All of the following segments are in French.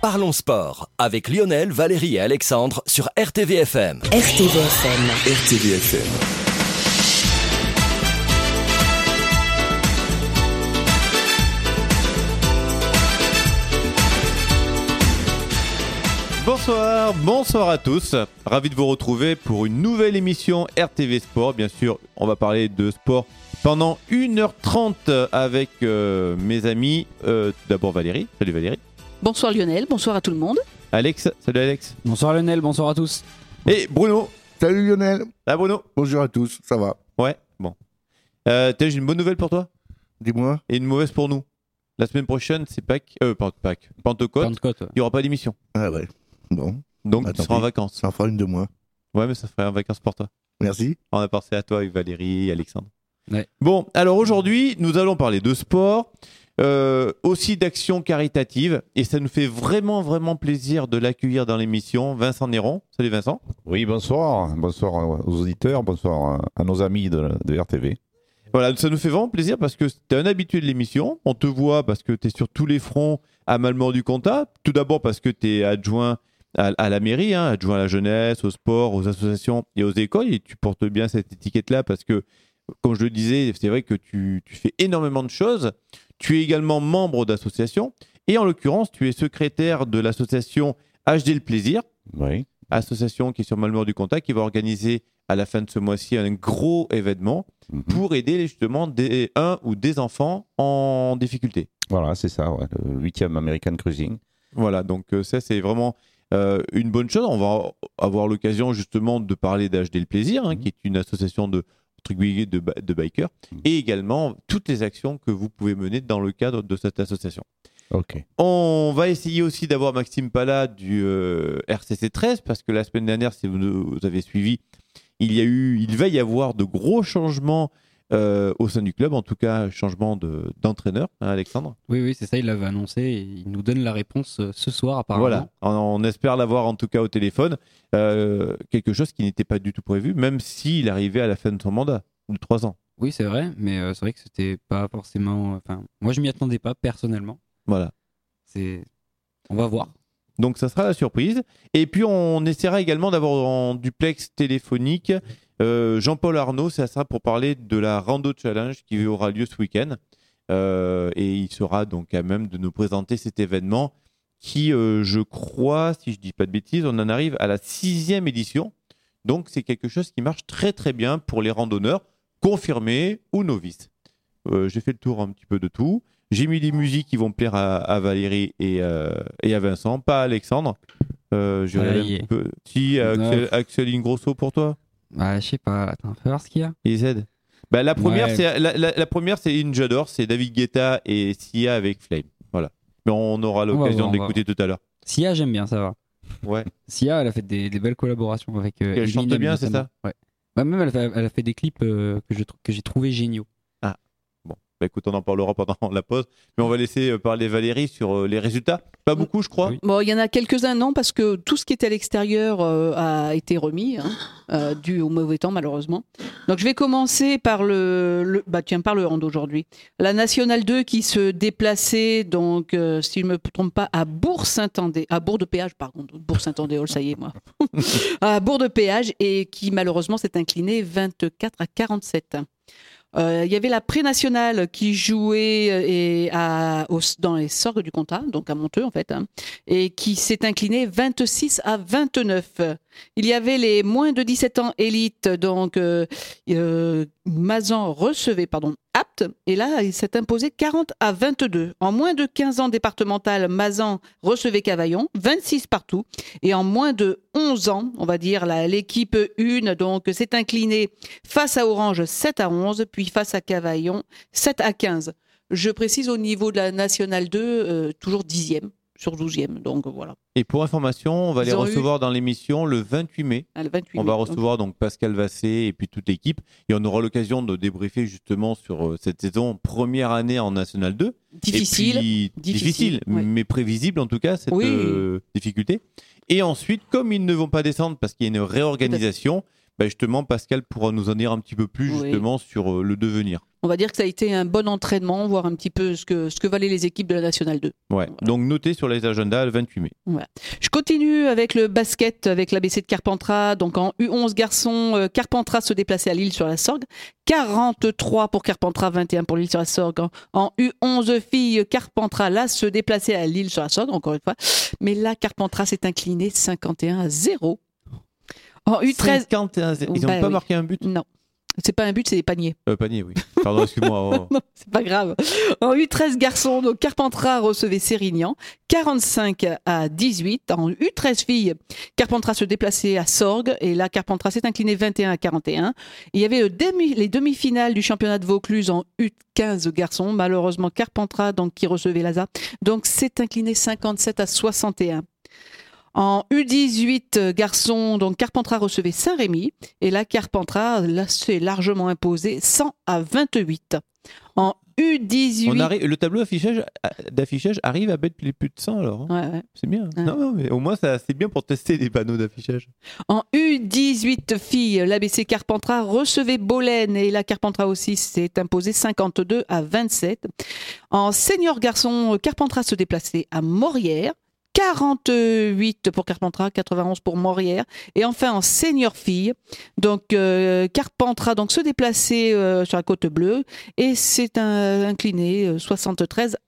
Parlons Sport avec Lionel, Valérie et Alexandre sur RTVFM. RTVFM. RTVFM. Bonsoir à tous. Ravi de vous retrouver pour une nouvelle émission RTV Sport. Bien sûr, on va parler de sport pendant 1h30 avec mes amis. D'abord Valérie. Salut Valérie. Bonsoir Lionel, bonsoir à tout le monde. Alex. Salut Alex. Bonsoir Lionel, bonsoir à tous. Et Bruno. Salut Lionel. Ah Bruno. Bonjour à tous, ça va? Ouais, bon. J'ai une bonne nouvelle pour toi. Dis-moi. Et une mauvaise pour nous. La semaine prochaine, c'est Pentecôte. Pentecôte, ouais. Il n'y aura pas d'émission. Ah ouais. Bon. Donc Bah, tu tant seras en pis. vacances. Ça en fera une de moi. Ouais, mais ça ferait en vacances pour toi. Merci. On a pensé à toi avec Valérie et Alexandre. Ouais. Bon, alors aujourd'hui, nous allons parler de sport, aussi d'action caritative, et ça nous fait vraiment plaisir de l'accueillir dans l'émission. Vincent Néron. Salut Vincent. Oui, bonsoir. Bonsoir aux auditeurs, bonsoir à nos amis de RTV. Voilà, ça nous fait vraiment plaisir parce que tu es un habitué de l'émission. On te voit parce que tu es sur tous les fronts à Malmort-du-Comtat. Tout d'abord parce que tu es adjoint à la mairie, adjoint à la jeunesse, au sport, aux associations et aux écoles. Et tu portes bien cette étiquette-là parce que, comme je le disais, c'est vrai que tu fais énormément de choses. Tu es également membre d'associations. Et en l'occurrence, tu es secrétaire de l'association HD Le Plaisir. Oui. Association qui est sur Malmort-du-Comtat, qui va organiser à la fin de ce mois-ci un gros événement pour aider justement un ou des enfants en difficulté. Voilà, c'est ça, ouais, le 8e American Cruising. Voilà, donc ça c'est vraiment une bonne chose. On va avoir l'occasion justement de parler d'HD Le Plaisir, qui est une association de bikers, et également toutes les actions que vous pouvez mener dans le cadre de cette association. Ok. On va essayer aussi d'avoir Maxime Pala du RCC 13, parce que la semaine dernière, si vous avez suivi, il va y avoir de gros changements au sein du club, en tout cas changement d'entraîneur, Alexandre. Oui, c'est ça, il l'avait annoncé et il nous donne la réponse ce soir apparemment. Voilà, on espère l'avoir en tout cas au téléphone, quelque chose qui n'était pas du tout prévu, même s'il arrivait à la fin de son mandat, de 3 ans. Oui, c'est vrai, mais c'est vrai que c'était pas forcément... Enfin, moi je m'y attendais pas personnellement. Voilà. On va voir. Donc ça sera la surprise. Et puis on essaiera également d'avoir en duplex téléphonique Jean-Paul Arnaud, c'est ça, pour parler de la Rando Challenge qui aura lieu ce week-end. Et il sera donc à même de nous présenter cet événement qui, je crois, si je dis pas de bêtises, on en arrive à la 6e édition. Donc c'est quelque chose qui marche très bien pour les randonneurs, confirmés ou novices. J'ai fait le tour un petit peu de tout. J'ai mis des musiques qui vont plaire à Valérie et à Vincent, pas à Alexandre. Je regarde un petit peu. Si, Axel Ingrosso pour toi. Je sais pas, attends, fais voir ce qu'il y a. Et Z. Bah, la première, Ouais. la première, c'est une J'adore, c'est David Guetta et Sia avec Flame. Voilà. Mais on aura l'occasion voir, de l'écouter tout à l'heure. Sia, j'aime bien, ça va. Ouais. Sia, elle a fait des belles collaborations avec Elle chante Eminem, bien, c'est notamment. ça? Ouais. Bah, même elle a fait des clips que j'ai trouvé géniaux. Bah, écoute, on en parlera pendant la pause. Mais on va laisser parler Valérie sur les résultats. Pas beaucoup, je crois. Oui. Bon, il y en a quelques-uns, non, parce que tout ce qui était à l'extérieur a été remis, dû au mauvais temps, malheureusement. Donc, je vais commencer par par le hand aujourd'hui. La Nationale 2 qui se déplaçait, donc, si je ne me trompe pas, à Bourg-de-Péage, pardon. Bourg-Saint-Andéol, ça y est, moi. À Bourg-de-Péage, et qui, malheureusement, s'est incliné 24-47. Il y avait la pré-nationale qui jouait dans les Sorgues du Comtat, donc à Monteux en fait, et qui s'est inclinée 26-29. Il y avait les moins de 17 ans élites, donc Mazan recevait Apt, et là il s'est imposé 40-22. En moins de 15 ans départemental, Mazan recevait Cavaillon, 26 partout, et en moins de 11 ans, on va dire, l'équipe 1 donc s'est inclinée face à Orange 7-11, puis face à Cavaillon 7-15. Je précise au niveau de la Nationale 2, toujours 10e sur 12e, donc voilà. Et pour information, on va les recevoir dans l'émission le 28 mai. Le 28 on va mai, recevoir donc Pascal Vassé et puis toute l'équipe. Et on aura l'occasion de débriefer justement sur cette saison, première année en National 2. Difficile, ouais. mais prévisible en tout cas, cette difficulté. Et ensuite, comme ils ne vont pas descendre parce qu'il y a une réorganisation, justement, Pascal pourra nous en dire un petit peu plus justement sur le devenir. on va dire que ça a été un bon entraînement, voir un petit peu ce que valaient les équipes de la Nationale 2. Ouais. Voilà. Donc noté sur les agendas le 28 mai. Je continue avec le basket, avec l'ABC de Carpentras. Donc en U11 garçons, Carpentras se déplaçait à L'Isle-sur-la-Sorgue. 43 pour Carpentras, 21 pour L'Isle-sur-la-Sorgue. En U11 filles, Carpentras là se déplaçait à L'Isle-sur-la-Sorgue, encore une fois. Mais là, Carpentras s'est incliné 51-0. En U13... 51, ils n'ont pas marqué un but. Non. C'est pas un but, c'est des paniers. Panier, oui. Pardon, excuse-moi. Non, c'est pas grave. En U13 garçons, donc Carpentras recevait Sérignan, 45-18. En U13 filles, Carpentras se déplaçait à Sorgues, et là, Carpentras s'est incliné 21-41. Il y avait les demi-finales du championnat de Vaucluse en U15 garçons. Malheureusement, Carpentras, donc, qui recevait Laza, donc s'est incliné 57-61. En U18 garçons, donc Carpentras recevait Saint-Rémy. Et là, Carpentras s'est largement imposé 100-28. En U18... Le tableau d'affichage arrive à mettre les plus de 100 alors. Ouais. C'est bien. Ouais. Non, mais au moins, c'est bien pour tester les panneaux d'affichage. En U18 filles, l'ABC Carpentras recevait Bolène. Et là, Carpentras aussi s'est imposé 52-27. En senior garçons, Carpentras se déplaçait à Morières. 48 pour Carpentras, 91 pour Morières. Et enfin, en senior filles, donc Carpentras donc, se déplaçait sur la côte bleue et s'est incliné 73-31.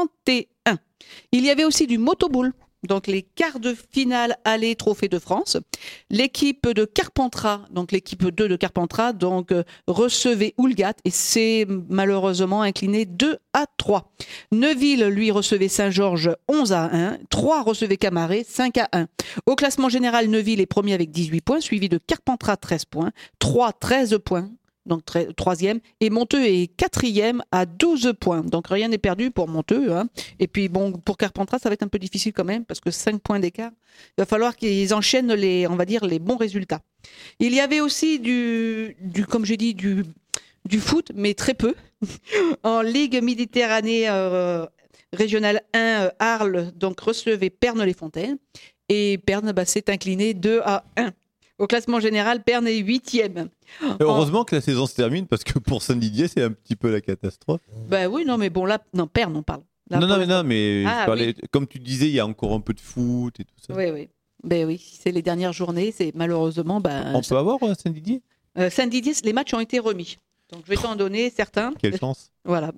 Il y avait aussi du motoboule. Donc les quarts de finale aller Trophée de France. L'équipe de Carpentras, donc l'équipe 2 de Carpentras, donc recevait Oulgat et s'est malheureusement incliné 2-3. Neuville, lui, recevait Saint-Georges 11-1. 3 recevait Camaret 5-1. Au classement général, Neuville est premier avec 18 points, suivi de Carpentras 13 points, 3 13 points. Donc troisième, et Monteux est quatrième à 12 points. Donc rien n'est perdu pour Monteux. Hein. Et puis bon, pour Carpentras, ça va être un peu difficile quand même, parce que 5 points d'écart. Il va falloir qu'ils enchaînent les bons résultats. Il y avait aussi comme j'ai dit, du foot, mais très peu. En Ligue Méditerranée Régionale 1, Arles donc recevait Pernes-les-Fontaines. Et Pernes s'est incliné 2-1. Au classement général, Pernes est 8e. Heureusement que la saison se termine, parce que pour Saint-Didier, c'est un petit peu la catastrophe. Ben oui, non, mais bon, là, non, Pernes, on parle. Là, Mais Ah, je parlais, oui. comme tu disais, il y a encore un peu de foot et tout ça. Oui. Ben oui, c'est les dernières journées, c'est malheureusement... On peut avoir Saint-Didier Saint-Didier, les matchs ont été remis. Donc je vais t'en donner certains. Quelle chance. Voilà.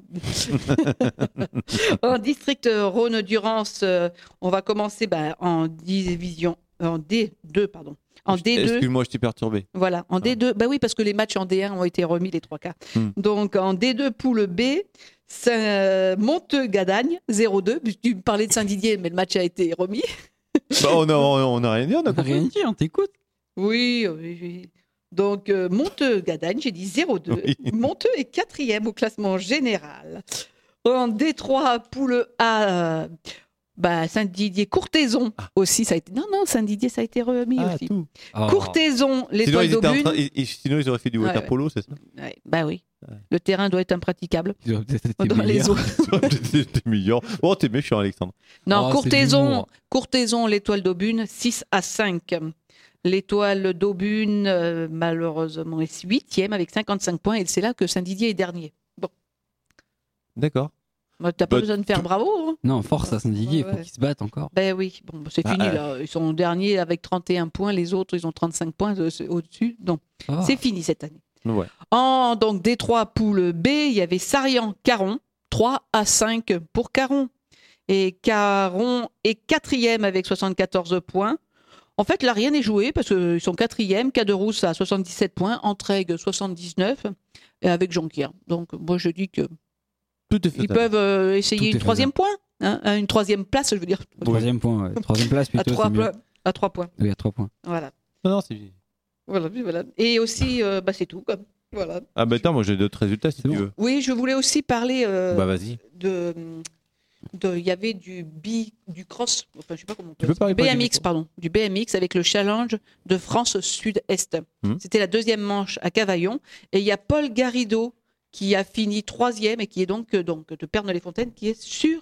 En district Rhône-Durance, on va commencer en D2, pardon. En D2. Excuse-moi, je t'ai perturbé. Voilà, en D2. Bah oui, parce que les matchs en D1 ont été remis les 3 quarts. Donc en D2 poule B, Monteux-Gadagne 0-2. Tu me parlais de Saint-Didier, mais le match a été remis. On n'a rien dit, on a On n'a rien dit, on t'écoute. Oui. Donc Monteux-Gadagne, j'ai dit 0-2. Oui. Monteux est 4e au classement général. En D3 poule A, Saint-Didier-Courtaison aussi. Ça a été... Non, Saint-Didier, ça a été remis aussi. Tout. Courtaison, Sinon, l'Étoile d'Aubune. Sinon, ils auraient fait du water polo, c'est ça. Ouais, bah oui. Le terrain doit être impraticable. Ils auraient peut-être été Dans les meilleurs. eaux. C'était meilleur. Oh, t'es méchant, Alexandre. Non, Oh, c'est de l'humour. Courtaison, l'Étoile d'Aubune, 6-5. L'Étoile d'Aubune, malheureusement, est 8e avec 55 points. Et c'est là que Saint-Didier est dernier. Bon, D'accord. t'as pas besoin de faire bravo. Hein. Non, force à Saint-Didier, il faut Ouais. qu'ils se battent encore. Ben oui, bon, c'est fini là. Ils sont derniers avec 31 points. Les autres, ils ont 35 points au-dessus. Donc, Ah. c'est fini cette année. Ouais. En donc D3 poule B, il y avait Sarian-Caron, 3-5 pour Caron. Et Caron est 4e avec 74 points. En fait, là, rien n'est joué parce qu'ils sont 4e. Caderousse à 77 points, Entraigues 79 et avec Jonquière. Donc, moi, je dis que Tout est fait. ils peuvent essayer Tout une est 3e point, hein, une 3e place, je veux dire. Troisième point, ouais. Troisième place À plutôt. 3 c'est mieux. points. À 3 points. Oui, à 3 points. Voilà. Non, c'est... Voilà. Et aussi, c'est tout. Quoi. Voilà. Ah bah attends, moi j'ai d'autres résultats si C'est tu bon. veux. Oui, je voulais aussi parler Bah vas-y. il y avait du cross, enfin je sais pas comment on peut Tu peux dire. parler près du BMX, micro. pardon, du BMX avec le challenge de France Sud-Est. C'était la 2e manche à Cavaillon et il y a Paul Garrido qui a fini 3e et qui est donc de Pernes-les-Fontaines qui est sur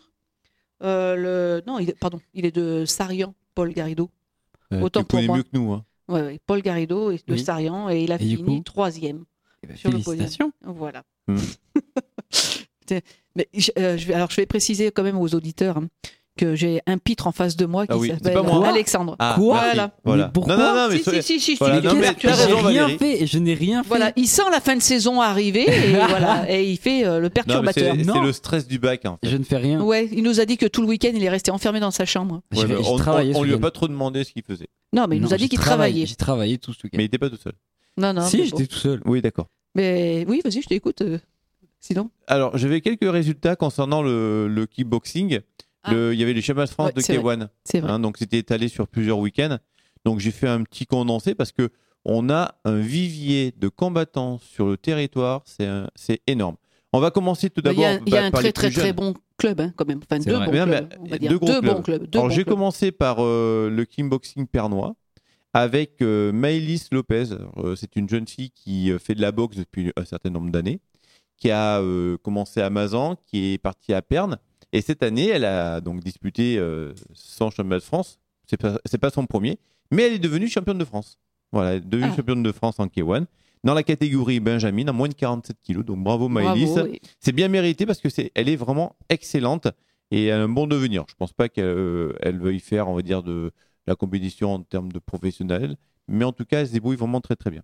il est de Sarian, Paul Garrido. Autant Tu pour connais moi. mieux que nous. Hein. Ouais, Paul Garrido est de Oui. Sarian et il a Et du fini coup 3e. Eh ben, Sur le podium. félicitations. Voilà. Mais je vais préciser quand même aux auditeurs que j'ai un pitre en face de moi qui Ah oui, c'est s'appelle pas moi. Alexandre. Ah, Quoi merci. Voilà. Voilà. Mais pourquoi Non, mais Si, voilà, je non, mais tu as t'as J'ai raison, rien Valérie. fait, je n'ai rien fait. Voilà, il sent la fin de saison arriver et voilà, et il fait le Non, mais perturbateur. c'est Non. le stress du bac. En fait. Je ne fais rien. Ouais, il nous a dit que tout le week-end il est resté enfermé dans sa chambre. Ouais, mais J'ai travaillé on ce lui a week-end. pas trop demandé ce qu'il faisait. Non, mais il nous Non, a dit j'ai qu'il travaillé. travaillait. J'ai travaillé tout ce week-end. Mais il n'était pas tout seul. Non, mais Si, bon. j'étais tout seul. Oui, d'accord. Mais oui, vas-y, je t'écoute. Sinon. Alors, j'avais quelques résultats concernant le kickboxing. Ah. Il y avait les championnats de France Ouais, de c'est K1. C'est vrai. Donc, c'était étalé sur plusieurs week-ends. Donc, j'ai fait un petit condensé parce que on a un vivier de combattants sur le territoire. C'est énorme. On va commencer tout d'abord Il y a un par les très plus très jeunes. bon club quand même. Enfin, C'est deux vrai. bons Mais non, clubs. mais On va dire. deux gros Deux clubs. bons clubs. Alors, j'ai commencé par le kickboxing pernois avec Maëlys Lopez. C'est une jeune fille qui fait de la boxe depuis un certain nombre d'années, qui a commencé à Mazan, qui est partie à Perne. Et cette année, elle a donc disputé son championnat de France. C'est pas son premier, mais elle est devenue championne de France. Voilà, elle est devenue championne de France en K1 dans la catégorie Benjamin, à moins de 47 kilos. Donc bravo Maëlys. Bravo, oui. C'est bien mérité parce que elle est vraiment excellente et elle a un bon devenir. Je pense pas qu'elle veuille faire, on va dire, de la compétition en termes de professionnel, mais en tout cas, elle se débrouille vraiment très très bien.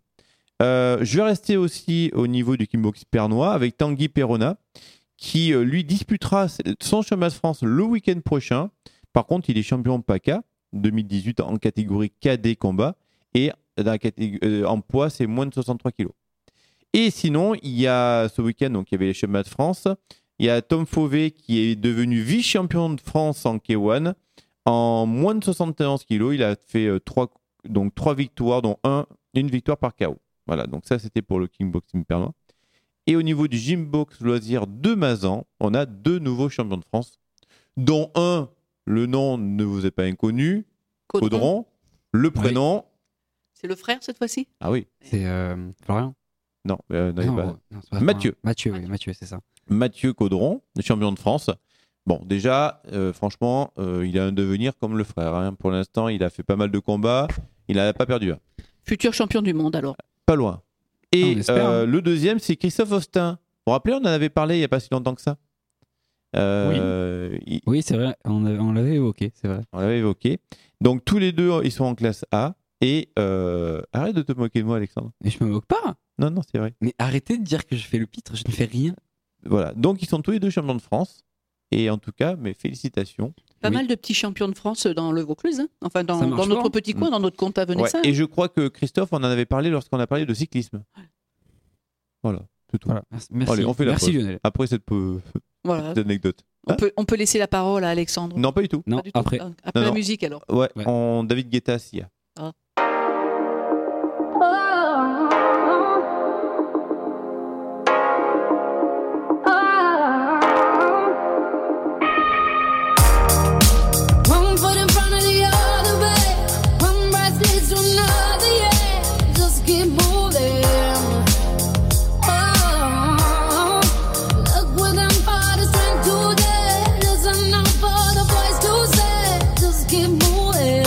Je vais rester aussi au niveau du kickbox pernois avec Tanguy Perrona, qui lui disputera son championnat de France le week-end prochain. Par contre, il est champion PACA 2018 en catégorie cadet combat et dans la catégorie, en poids, c'est moins de 63 kg. Et sinon, il y a ce week-end, donc il y avait les championnats de France. Il y a Tom Fauvet qui est devenu vice-champion de France en K1 en moins de 71 kg. Il a fait 3 victoires, dont une victoire par KO. Voilà, donc ça c'était pour le kickboxing pernois. Et au niveau du gymbox loisir de Mazan, on a 2 nouveaux champions de France, dont un, le nom ne vous est pas inconnu, Caudron, le prénom. C'est le frère cette fois-ci. Ah oui. C'est Florian. Non, Non, c'est pas Mathieu. Mathieu, oui, Mathieu, c'est ça. Mathieu Caudron, le champion de France. Bon, déjà, franchement, il a un devenir comme le frère. Hein. Pour l'instant, il a fait pas mal de combats. Il n'a pas perdu. Futur champion du monde alors. Pas loin. Et On espère, hein. le deuxième, c'est Christophe Austin. Vous vous rappelez, on en avait parlé il n'y a pas si longtemps que ça. Oui, c'est vrai, on l'avait évoqué, c'est vrai. On l'avait évoqué. Donc, tous les deux, ils sont en classe A. Et arrête de te moquer de moi, Alexandre. Mais je me moque pas. Non, non, c'est vrai. Mais arrêtez de dire que je fais le pitre, je ne fais rien. Voilà. Donc, ils sont tous les deux champions de France. Et en tout cas, mes félicitations. Pas Oui. mal de petits champions de France dans le Vaucluse. Hein. Enfin, dans Ça marche notre pas. petit coin, dans notre compte à Venessin. Ouais. Et je crois que Christophe, on en avait parlé lorsqu'on a parlé de cyclisme. Voilà, c'est tout. Voilà. Merci, Allez, on fait la merci pause. Lionel. Après cette Voilà. petite anecdote. On peut laisser la parole à Alexandre. Non, pas du tout. Non, Pas du tout. après. Après Non, la non. musique alors. Ouais, Ouais. David Guetta, Sia. One foot in front of the other way. One breath leads to another, yeah. Just keep moving. Oh, look what I'm for the strength today. Listen now for the voice to say. Just keep moving.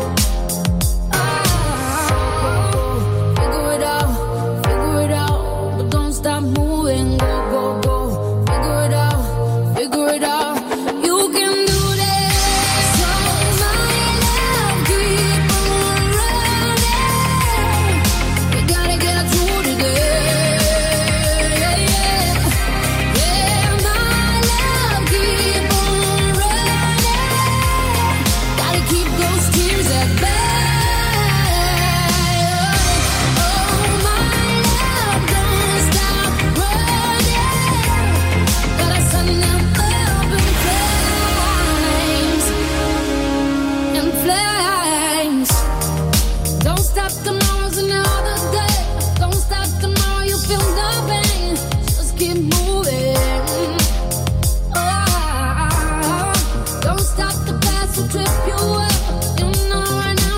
Oh, figure it out, but don't stop moving. Go, go, go. Figure it out. You can do this. So my love, keep on running. We gotta get through today. Yeah, my love, keep on running. Gotta keep those tears at bay. Oh, my love, don't stop running. Gotta send them up in flames. Don't stop, tomorrow's another day. Don't stop, tomorrow you feel the pain. Just keep moving. Oh, don't stop, the past will trip you up. You know right now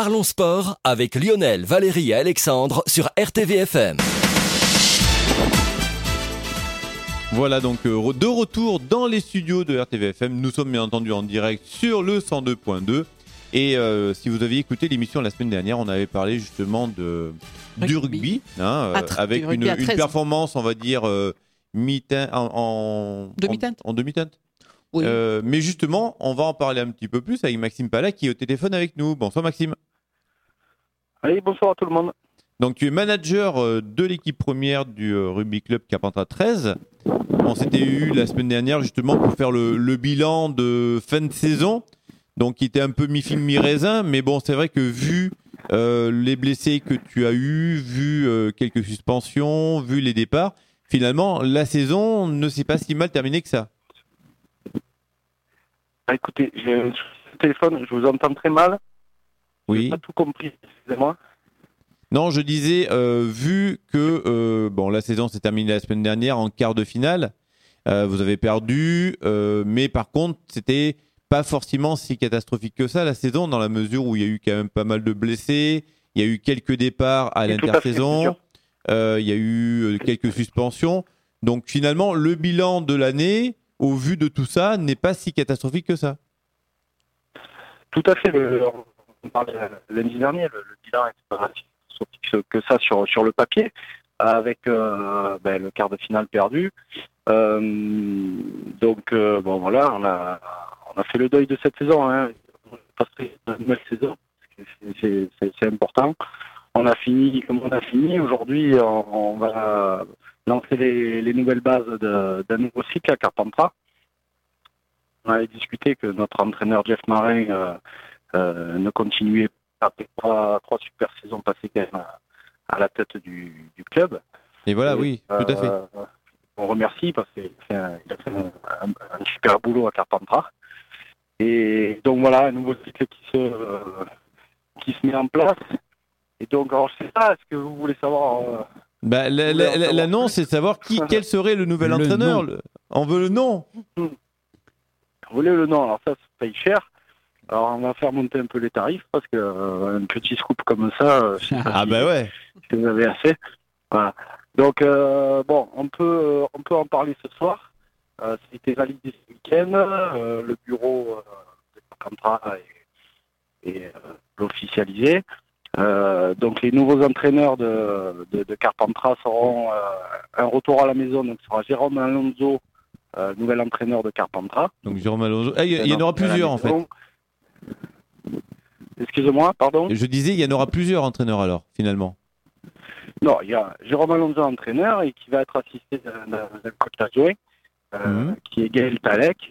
Parlons sport avec Lionel, Valérie et Alexandre sur RTVFM. Voilà donc de retour dans les studios de RTVFM. Nous sommes bien entendu en direct sur le 102.2. Et si vous aviez écouté l'émission la semaine dernière, on avait parlé justement du rugby, avec rugby une performance, on va dire, demi-teinte. En demi-teinte. Oui. Mais justement, on va en parler un petit peu plus avec Maxime Pala qui est au téléphone avec nous. Bonsoir Maxime. Oui, bonsoir à tout le monde. Donc tu es manager de l'équipe première du rugby club Carpentras 13. On s'était eu la semaine dernière justement pour faire le bilan de fin de saison. Donc qui était un peu mi-figue mi-raisin. Mais bon, c'est vrai que vu les blessés que tu as eus, vu quelques suspensions, vu les départs, finalement la saison ne s'est pas si mal terminée que ça. Écoutez, j'ai un téléphone, je vous entends très mal. Oui. J'ai pas tout compris, excusez-moi. Non, je disais, vu que la saison s'est terminée la semaine dernière en quart de finale, vous avez perdu, mais par contre, c'était pas forcément si catastrophique que ça la saison, dans la mesure où il y a eu quand même pas mal de blessés, il y a eu quelques départs à l'intersaison, il y a eu quelques suspensions. Donc finalement, le bilan de l'année, au vu de tout ça, n'est pas si catastrophique que ça. Tout à fait. On parlait lundi dernier, le bilan est pas si que ça sur le papier, avec le quart de finale perdu. Donc voilà, on a fait le deuil de cette saison. Hein. On a passé une nouvelle saison, c'est important. On a fini comme on a fini. Aujourd'hui, on va lancer les nouvelles bases d'un nouveau cycle à Carpentras. On avait discuté que notre entraîneur Jeff Marin ne continuait pas après trois super saisons passées quand même à la tête du club. Et voilà, oui, tout à fait. On remercie parce qu'il a fait un super boulot à Carpentras. Et donc voilà, un nouveau cycle qui se met en place. Et donc, alors je sais pas, est-ce que vous voulez savoir l'annonce, c'est de savoir quel serait le nouvel entraîneur. On veut le nom. Vous voulez le nom, alors ça paye cher. Alors on va faire monter un peu les tarifs parce que un petit scoop comme ça, je sais pas ouais. Si vous avez assez. Voilà. Donc on peut en parler ce soir. C'était validé ce week-end. Le bureau de Carpentras est officialisé. Donc les nouveaux entraîneurs de Carpentras seront un retour à la maison. Donc ce sera Jérôme Alonso, nouvel entraîneur de Carpentras. Donc Jérôme Alonso. Il y en aura plusieurs en fait. Excusez-moi, pardon. Je disais, il y en aura plusieurs entraîneurs alors, finalement. Non, il y a Jérôme Alonso entraîneur et qui va être assisté d'un coach adjoint, qui est Gaël Talek.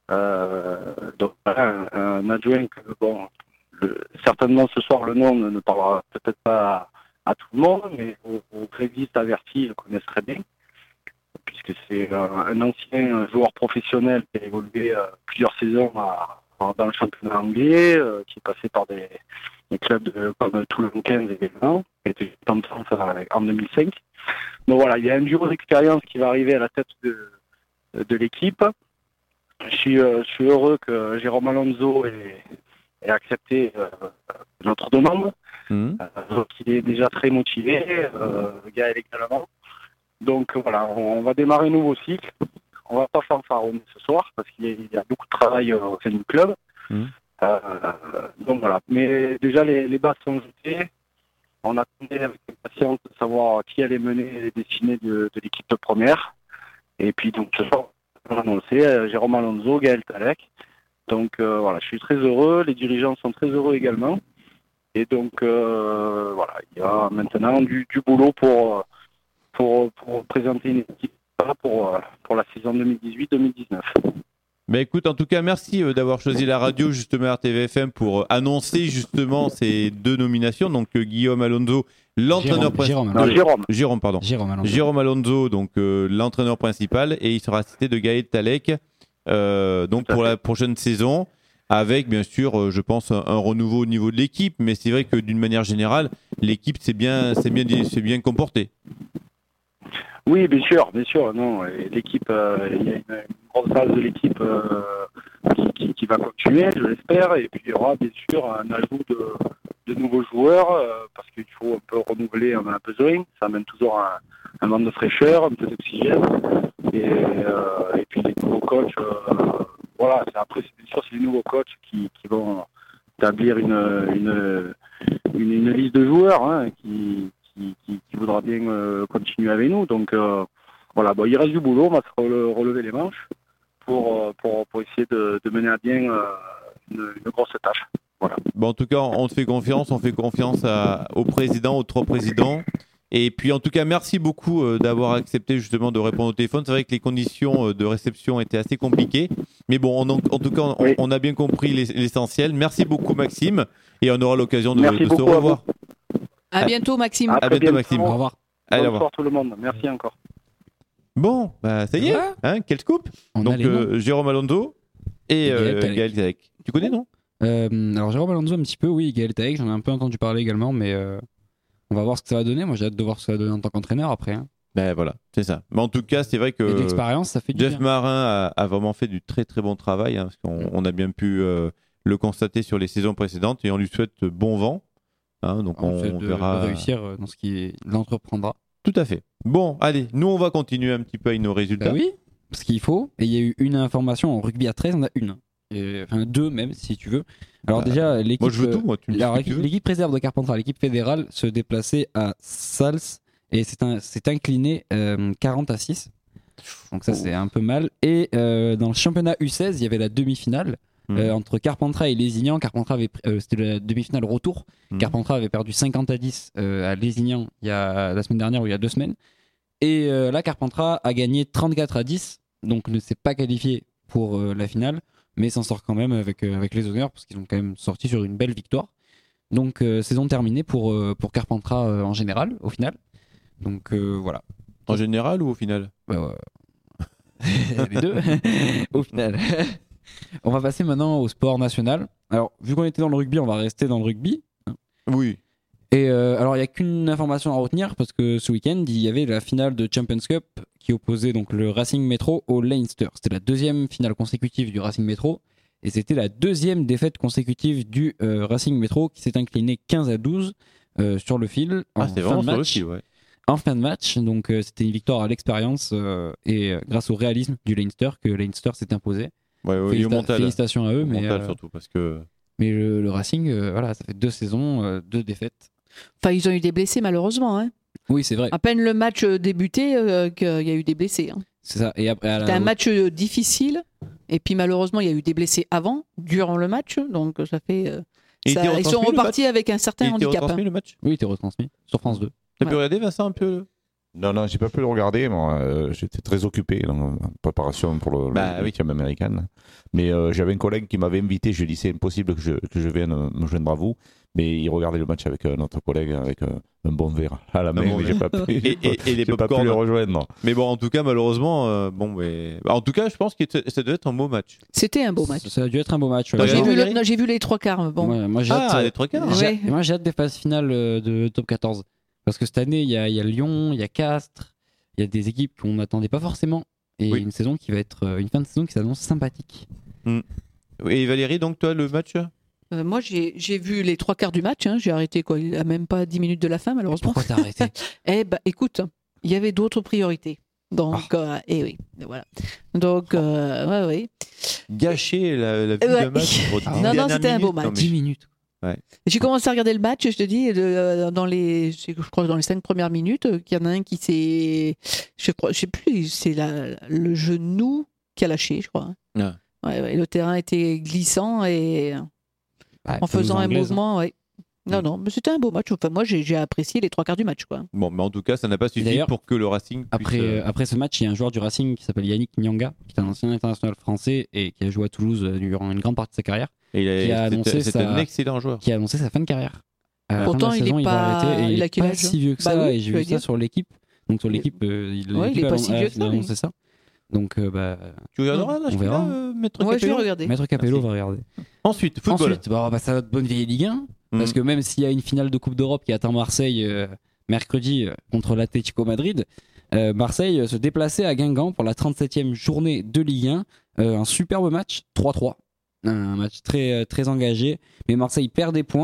Donc voilà, un adjoint que certainement ce soir le nom ne parlera peut-être pas à tout le monde, mais vos grévistes avertis le connaissent très bien, puisque c'est un ancien joueur professionnel qui a évolué plusieurs saisons dans le championnat anglais, qui est passé par des clubs comme Toulon 15 également, qui a été en 2005. Donc voilà, il y a un duo d'expérience qui va arriver à la tête de l'équipe. Je suis heureux que Jérôme Alonso ait accepté notre demande. Donc il est déjà très motivé, Gaël également. Donc voilà, on va démarrer un nouveau cycle. On va pas fanfaronner ce soir parce qu'il y a beaucoup de travail au sein du club. Donc voilà. Mais déjà les bases sont jetées. On attendait avec impatience de savoir qui allait mener les destinées de l'équipe de première. Et puis donc ce soir, on a annoncé Jérôme Alonso, Gaël Talek. Donc voilà, je suis très heureux. Les dirigeants sont très heureux également. Et donc voilà, il y a maintenant du boulot pour présenter une équipe pour la saison 2018-2019. Mais écoute, en tout cas, merci d'avoir choisi la radio justement RTVFM pour annoncer justement ces deux nominations. Donc Guillaume Alonso, l'entraîneur principal. Jérôme Alonso, donc l'entraîneur principal, et il sera assisté de Gaël Talek donc pour la prochaine saison, avec bien sûr, je pense, un renouveau au niveau de l'équipe. Mais c'est vrai que d'une manière générale, l'équipe s'est bien comportée. Oui, bien sûr. Non, l'équipe, il y a une grosse base de l'équipe qui va continuer, je l'espère. Et puis il y aura bien sûr un ajout de nouveaux joueurs, parce qu'il faut un peu renouveler, on en a besoin. Ça amène toujours un manque de fraîcheur, un peu d'oxygène. Et puis les nouveaux coachs, voilà, après, bien sûr, c'est les nouveaux coachs qui vont établir une liste de joueurs hein, qui voudra bien continuer avec nous. Donc voilà, bon, il reste du boulot, on va se relever les manches pour essayer de mener à bien une grosse tâche. Voilà. Bon, en tout cas, on te fait confiance, au président, aux 3 présidents. Et puis en tout cas, merci beaucoup d'avoir accepté justement de répondre au téléphone. C'est vrai que les conditions de réception étaient assez compliquées. Mais bon, en tout cas, on a bien compris l'essentiel. Merci beaucoup Maxime. Et on aura l'occasion de se revoir. À bientôt Maxime. À bientôt Maxime. Au revoir. Allez, Bonsoir tout le monde. Merci encore. Bon, bah ça y est, hein, quel scoop. Donc Jérôme Alonso et Gaël Taek. Tu connais, non? Alors Jérôme Alonso un petit peu, oui. Gaël Taek, j'en ai un peu entendu parler également, mais on va voir ce que ça va donner. Moi, j'ai hâte de voir ce que ça va donner en tant qu'entraîneur après. Hein. Ben voilà, c'est ça. Mais en tout cas, c'est vrai que et de l'expérience, ça fait du Jeff bien. Marin a vraiment fait du très très bon travail, hein, parce qu'on a bien pu le constater sur les saisons précédentes et on lui souhaite bon vent. Hein, donc on verra de réussir dans ce qu'il entreprendra. Tout à fait. Bon, allez, nous on va continuer un petit peu avec nos résultats. Bah oui, parce qu'il faut. Et il y a eu une information en rugby à 13, on a une. Enfin 2 même, si tu veux. Alors déjà, l'équipe. Moi je veux tout, moi tu me dis. Alors, ce que tu veux. l'équipe réserve de Carpentras, l'équipe fédérale, se déplaçait à Sals et c'est incliné 40-6. Donc ça c'est un peu mal. Et dans le championnat U16, il y avait la demi-finale entre Carpentras et Lézignan. Carpentras c'était la demi-finale retour. Carpentras avait perdu 50-10 à Lézignan la semaine dernière ou il y a 2 semaines. Et là, Carpentras a gagné 34-10, donc ne s'est pas qualifié pour la finale, mais s'en sort quand même avec les honneurs parce qu'ils ont quand même sorti sur une belle victoire. Donc saison terminée pour Carpentras en général, au final. Donc voilà. En général ou au final? Les deux, au final. On va passer maintenant au sport national. Alors, vu qu'on était dans le rugby, on va rester dans le rugby. Oui. Et alors, il n'y a qu'une information à retenir parce que ce week-end, il y avait la finale de Champions Cup qui opposait donc le Racing Métro au Leinster. C'était la 2e finale consécutive du Racing Métro et c'était la 2e défaite consécutive du Racing Métro qui s'est incliné 15-12 sur le fil. C'était vraiment sur le fil, ouais. En fin de match, donc c'était une victoire à l'expérience et grâce au réalisme du Leinster que Leinster s'est imposé. Ouais, félicitations à eux, mais surtout parce que. Mais le Racing, voilà, ça fait 2 saisons, 2 défaites. Enfin, ils ont eu des blessés malheureusement. Hein. Oui, c'est vrai. À peine le match débuté, qu'il y a eu des blessés. Hein. C'est ça. Et après, c'était un match difficile. Et puis malheureusement, il y a eu des blessés durant le match. Donc ça fait. Ils sont repartis avec un certain handicap. Il était retransmis le match? Oui, il était retransmis sur France 2. T'as pu regarder, Vincent, un peu? Non, j'ai pas pu le regarder. Moi, j'étais très occupé dans la préparation pour le 8e américaine. Mais j'avais un collègue qui m'avait invité. Je lui ai dit c'est impossible que je vienne me joindre à vous. Mais il regardait le match avec notre collègue avec un bon verre à la main. Mais j'ai pas pu, et les pas pu le rejoindre. Mais bon, en tout cas, malheureusement, en tout cas, je pense que ça devait être un beau match. C'était un beau match. Ça a dû être un beau match. J'ai vu les 3 quarts. Bon. Ouais, moi, les 3 quarts. Moi, j'ai hâte des phases finales de top 14. Parce que cette année, il y a Lyon, il y a Castres, il y a des équipes qu'on n'attendait pas forcément. Et une saison qui va être une fin de saison qui s'annonce sympathique. Et Valérie, donc toi, le match moi, j'ai vu les 3 quarts du match. Hein. J'ai arrêté il n'y a même pas 10 minutes de la fin, malheureusement. Pourquoi t'as arrêté? Écoute, il y avait d'autres priorités. Donc, oui, voilà. Donc, ouais. Gâcher la vue d'un match. Non, c'était un beau match. 10 minutes. Ouais. J'ai commencé à regarder le match, je te dis, je crois que dans les 5 premières minutes, qu'il y en a un qui s'est, je sais plus, c'est le genou qui a lâché, je crois. Ah. Ouais, le terrain était glissant et en faisant un mouvement, ouais. Non, mais c'était un beau match. Enfin, moi, j'ai apprécié les 3 quarts du match, quoi. Bon, mais en tout cas, ça n'a pas suffi pour que le Racing puisse... Après ce match, il y a un joueur du Racing qui s'appelle Yannick Nyanga, qui est un ancien international français et qui a joué à Toulouse durant une grande partie de sa carrière. Et c'est un excellent joueur. Qui a annoncé sa fin de carrière. Pourtant, il n'est pas... Il est pas si vieux que ça, oui, et j'ai vu ça sur l'équipe. Donc sur l'équipe, il est pas si vieux que ça. annoncé ça. Donc, tu regarderas on verra. Maître Capello. Je vais regarder. Maître Capello va regarder. Ensuite, football. Ensuite, on va passer à notre bonne vieille Ligue 1. Parce que même s'il y a une finale de Coupe d'Europe qui attend Marseille mercredi contre l'Atlético Madrid, Marseille se déplaçait à Guingamp pour la 37e journée de Ligue 1. Un superbe match, 3-3. Un match très, très engagé. Mais Marseille perd des points.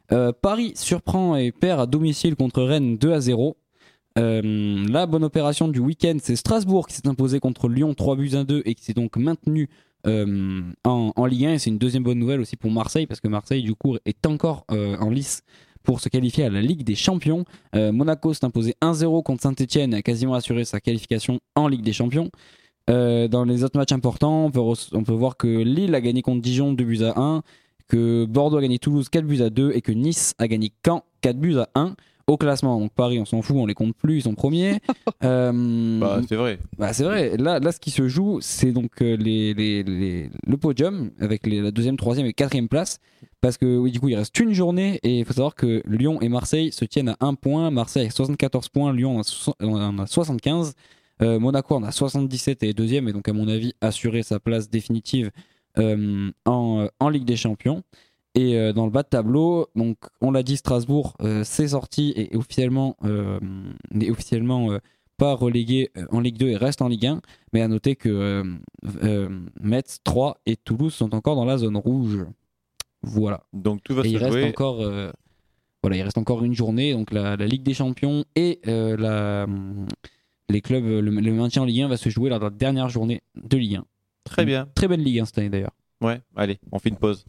Paris surprend et perd à domicile contre Rennes 2-0. La bonne opération du week-end, c'est Strasbourg qui s'est imposé contre Lyon 3-2 et qui s'est donc maintenu en Ligue 1. Et c'est une deuxième bonne nouvelle aussi pour Marseille, parce que Marseille du coup est encore en lice pour se qualifier à la Ligue des Champions. Monaco s'est imposé 1-0 contre Saint-Etienne et a quasiment assuré sa qualification en Ligue des Champions. Dans les autres matchs importants, on peut voir que Lille a gagné contre Dijon 2-1, que Bordeaux a gagné Toulouse 4-2 et que Nice a gagné Caen 4-1. Au classement, donc Paris, on s'en fout, on les compte plus, ils sont premiers. C'est vrai. C'est vrai. Là, ce qui se joue, c'est donc le podium avec la deuxième, troisième et quatrième place. Parce que oui, du coup, il reste une journée et il faut savoir que Lyon et Marseille se tiennent à 1 point. Marseille a 74 points, Lyon en a 75. Monaco en a 77 et est deuxième, et donc à mon avis assurer sa place définitive en Ligue des Champions. Et dans le bas de tableau, donc on l'a dit, Strasbourg s'est sorti et officiellement pas relégué en Ligue 2 et reste en Ligue 1. Mais à noter que Metz, Troyes et Toulouse sont encore dans la zone rouge. Voilà. Donc tout va se jouer. Il reste encore une journée. Donc la Ligue des Champions et les clubs, le maintien en Ligue 1 va se jouer lors de la dernière journée de Ligue 1. Très bien. Très belle Ligue 1 cette année d'ailleurs. Ouais, allez, on fait une pause.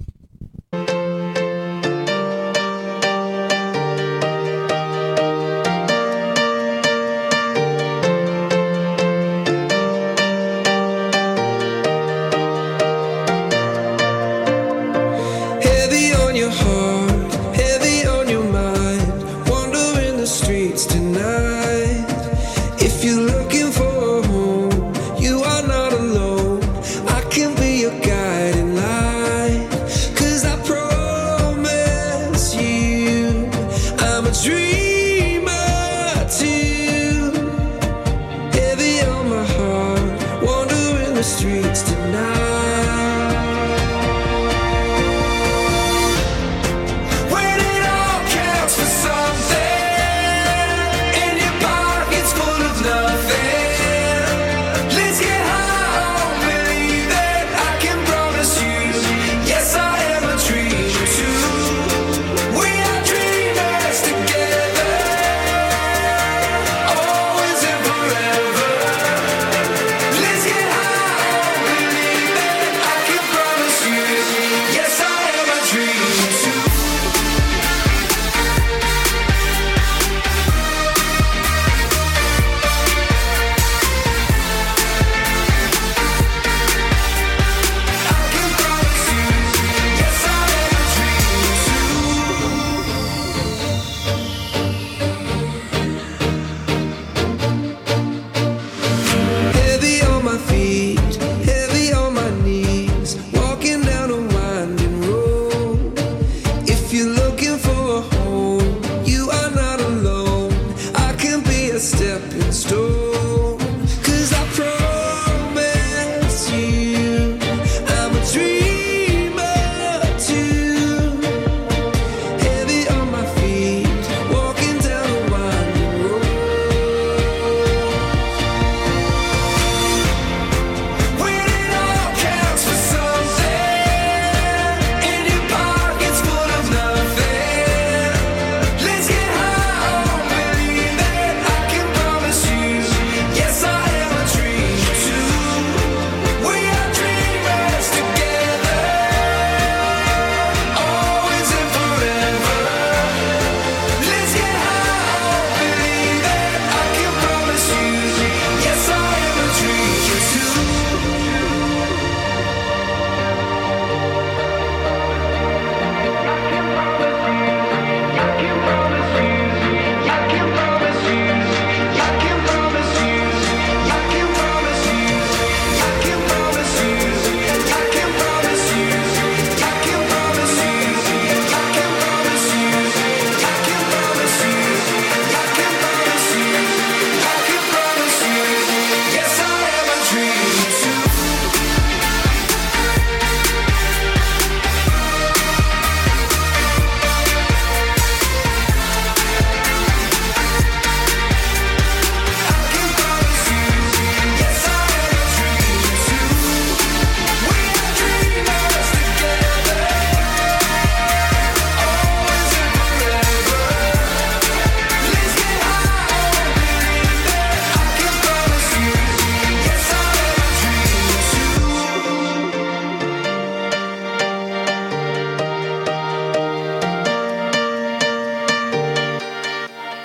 Together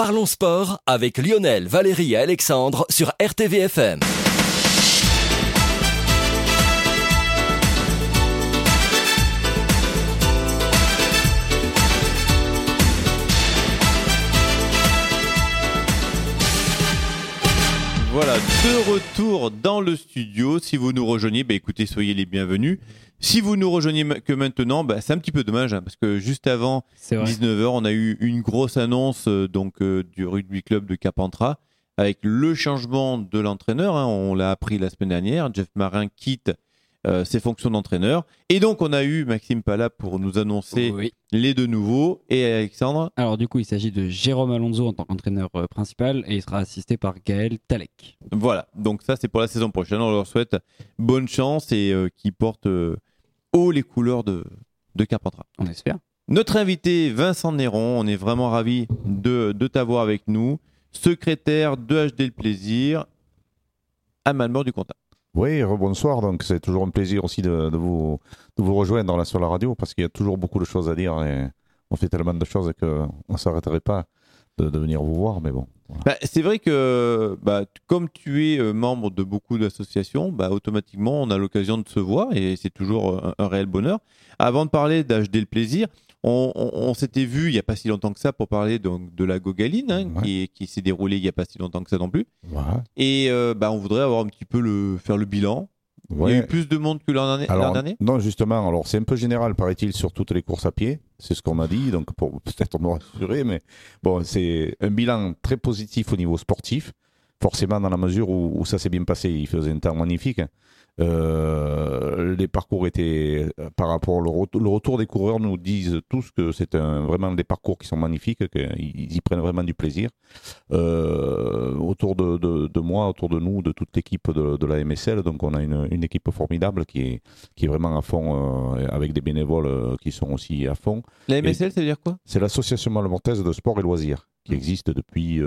Parlons sport avec Lionel, Valérie et Alexandre sur RTVFM. Voilà, de retour dans le studio. Si vous nous rejoignez, écoutez, soyez les bienvenus. Si vous nous rejoignez que maintenant, c'est un petit peu dommage, parce que juste avant 19h, on a eu une grosse annonce du rugby club de Carpentras avec le changement de l'entraîneur. On l'a appris la semaine dernière. Jeff Marin quitte ses fonctions d'entraîneur. Et donc, on a eu Maxime Pala pour nous annoncer les deux nouveaux. Et Alexandre ? Alors, du coup, il s'agit de Jérôme Alonso en tant qu'entraîneur principal et il sera assisté par Gaël Talek. Voilà. Donc, ça, c'est pour la saison prochaine. On leur souhaite bonne chance et qu'ils portent haut les couleurs de Carpentras. On espère. Notre invité, Vincent Néron, on est vraiment ravis de t'avoir avec nous. Secrétaire de HD Le Plaisir à Malmort du Comtat. Oui, rebonsoir. Donc, c'est toujours un plaisir aussi de vous rejoindre là sur la radio parce qu'il y a toujours beaucoup de choses à dire et on fait tellement de choses qu'on ne s'arrêterait pas de venir vous voir. Mais bon. Voilà. C'est vrai que comme tu es membre de beaucoup d'associations, automatiquement, on a l'occasion de se voir et c'est toujours un réel bonheur. Avant de parler d'HD Le Plaisir, on s'était vu il n'y a pas si longtemps que ça pour parler de la Gaugaline qui s'est déroulée il n'y a pas si longtemps que ça non plus. Ouais. Et on voudrait avoir un petit peu faire le bilan. Ouais. Il y a eu plus de monde que l'an dernier ? Non, justement. Alors, c'est un peu général, paraît-il, sur toutes les courses à pied. C'est ce qu'on m'a dit. Donc, pour peut-être me rassurer, mais bon, c'est un bilan très positif au niveau sportif. Forcément, dans la mesure où ça s'est bien passé. Il faisait un temps magnifique. Les parcours étaient, par rapport le retour des coureurs nous disent tous que c'est vraiment des parcours qui sont magnifiques, qu'ils y prennent vraiment du plaisir. Autour de moi, autour de nous, de toute l'équipe de la MSL, donc on a une équipe formidable qui est vraiment à fond, avec des bénévoles qui sont aussi à fond. La MSL, ça veut dire quoi ? C'est l'Association malmortaise de sport et loisirs, qui existe depuis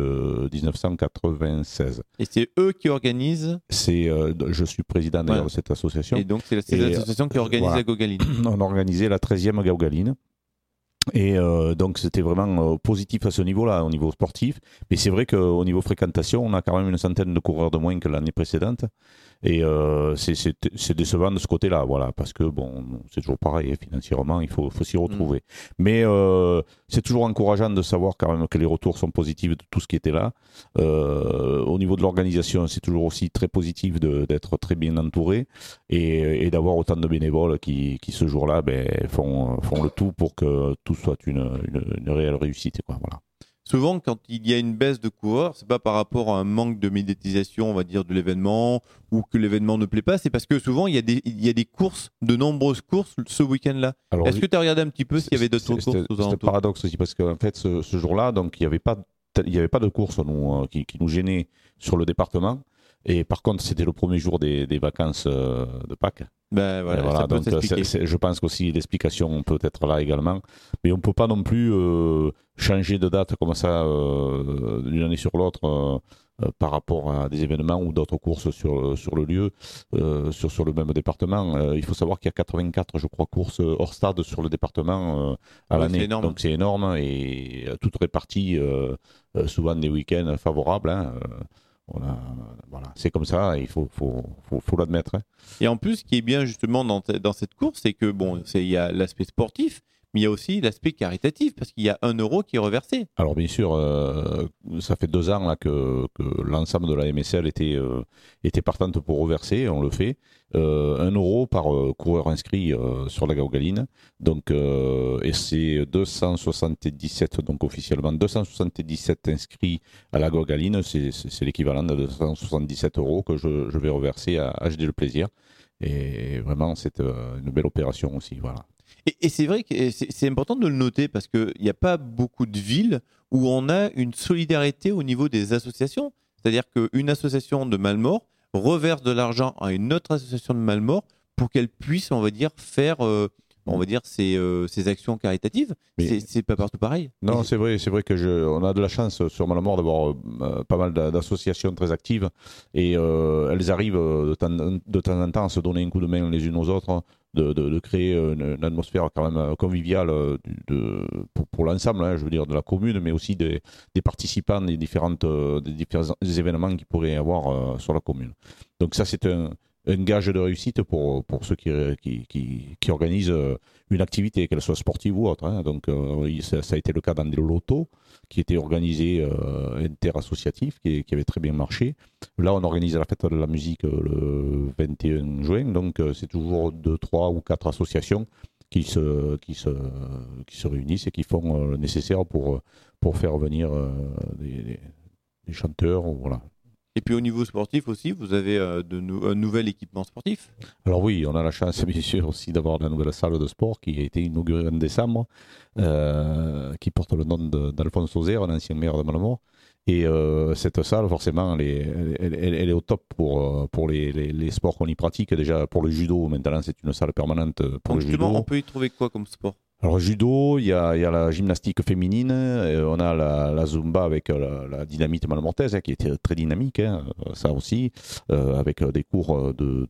1996. Et c'est eux qui organisent ? Je suis président d'ailleurs de cette association. Et donc c'est l'association qui organise la Gaugaline. On a organisé la 13e Gaugaline. Et donc c'était vraiment positif à ce niveau-là, au niveau sportif. Mais c'est vrai qu'au niveau fréquentation, on a quand même une centaine de coureurs de moins que l'année précédente. Et c'est décevant de ce côté-là, voilà, parce que bon, c'est toujours pareil, financièrement, il faut s'y retrouver. Mais c'est toujours encourageant de savoir quand même que les retours sont positifs de tout ce qui était là. Au niveau de l'organisation, c'est toujours aussi très positif d'être très bien entouré et d'avoir autant de bénévoles qui ce jour-là font le tout pour que tout soit une réelle réussite, quoi, voilà. Souvent, quand il y a une baisse de coureurs, c'est pas par rapport à un manque de médiatisation, on va dire, de l'événement, ou que l'événement ne plaît pas, c'est parce que souvent, il y a des courses, de nombreuses courses ce week-end-là. Alors, est-ce que tu as regardé un petit peu s'il y avait d'autres courses aux alentours ? C'est un paradoxe aussi, parce qu'en fait, ce jour-là, donc, il n'y avait pas de course qui nous gênait sur le département. Et par contre, c'était le premier jour des vacances de Pâques. Voilà, donc je pense qu'aussi l'explication peut être là également. Mais on ne peut pas non plus changer de date comme ça d'une année sur l'autre par rapport à des événements ou d'autres courses sur le lieu, sur le même département. Il faut savoir qu'il y a 84, je crois, courses hors stade sur le département à l'année. Donc c'est énorme et toutes réparties souvent des week-ends favorables. Voilà, c'est comme ça, il faut l'admettre. Hein. Et en plus, ce qui est bien justement dans cette course, c'est que il y a l'aspect sportif, mais il y a aussi l'aspect caritatif, parce qu'il y a 1 euro qui est reversé. Alors bien sûr, ça fait 2 ans là, que l'ensemble de la MSL était partante pour reverser, on le fait. 1 euro par coureur inscrit sur la Gaugaline. Donc, et c'est 277, donc officiellement 277 inscrits à la Gaugaline. C'est l'équivalent de 277 euros que je vais reverser à HD Le Plaisir. Et vraiment, c'est une belle opération aussi. Voilà. Et c'est vrai que c'est important de le noter parce qu'il n'y a pas beaucoup de villes où on a une solidarité au niveau des associations. C'est-à-dire qu'une association de Malmort reverse de l'argent à une autre association de Malmort pour qu'elle puisse, on va dire, faire on va dire, ces actions caritatives. Mais- C'est pas partout pareil. Non, c'est vrai que on a de la chance sur Malamort d'avoir pas mal d'associations très actives et elles arrivent de temps en temps à se donner un coup de main les unes aux autres, de créer une atmosphère quand même conviviale pour l'ensemble, hein, je veux dire, de la commune, mais aussi des participants des différents événements qu'il pourrait y avoir sur la commune. Donc ça, c'est un gage de réussite pour ceux qui organisent une activité, qu'elle soit sportive ou autre. Hein. Donc ça a été le cas dans des lotos qui étaient organisés interassociatifs, qui avaient très bien marché. Là, on organise la fête de la musique le 21 juin, donc c'est toujours 2, 3 ou 4 associations qui se réunissent et qui font le nécessaire pour faire venir des chanteurs. Voilà. Et puis au niveau sportif aussi, vous avez un nouvel équipement sportif. Alors oui, on a la chance bien sûr aussi d'avoir la nouvelle salle de sport qui a été inaugurée en décembre, qui porte le nom d'Alphonse Auxerre, un ancien maire de Malamort. Et cette salle, forcément, elle est au top pour les sports qu'on y pratique. Déjà pour le judo, maintenant c'est une salle permanente pour Donc le judo. on peut y trouver quoi comme sport? Alors judo, il y a la gymnastique féminine, on a la zumba avec la dynamite malamortaise qui était très dynamique, hein, ça aussi, avec des cours de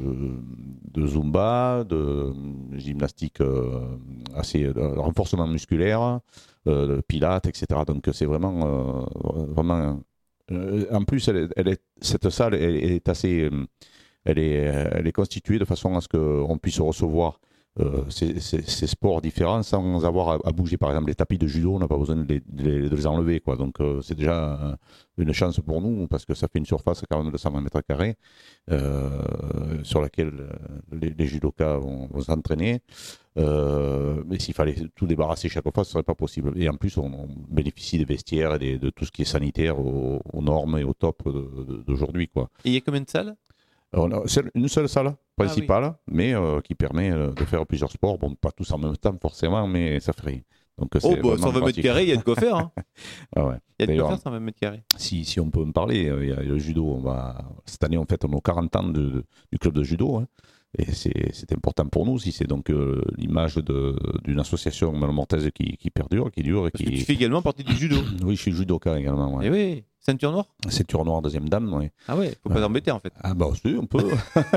zumba, de gymnastique assez renforcement musculaire, de pilates, etc. Donc c'est vraiment en plus cette salle est assez elle est constituée de façon à ce qu'on puisse recevoir ces sports différents sans avoir à bouger. Par exemple, les tapis de judo, on n'a pas besoin de les enlever, quoi. Donc c'est déjà une chance pour nous parce que ça fait une surface quand même de 120 mètres carrés sur laquelle les judokas vont s'entraîner. Mais s'il fallait tout débarrasser chaque fois, ce ne serait pas possible. Et en plus, on bénéficie des vestiaires et de tout ce qui est sanitaire aux normes et au top d'aujourd'hui, quoi. Et il y a combien de salles? C'est une seule salle principale, mais qui permet de faire plusieurs sports. Bon, pas tous en même temps forcément, mais ça fait rien. Donc, c'est 120 mètres carrés, il y a de quoi faire. Hein. Ah ouais. Il y a de D'ailleurs, quoi faire 120 mètres carrés. si on peut me parler, il y a le judo. Cette année, on fête nos 40 ans du club de judo. Hein. Et c'est important pour nous aussi. C'est donc l'image d'une association malamortaise qui perdure, qui dure. Parce que tu fais également partie du judo. Oui, je suis judoka également. Ouais. Et oui, ceinture noire. Ceinture noire, deuxième dame. Ouais. Ah ouais, faut pas t'embêter en fait. Ah bah si, on peut.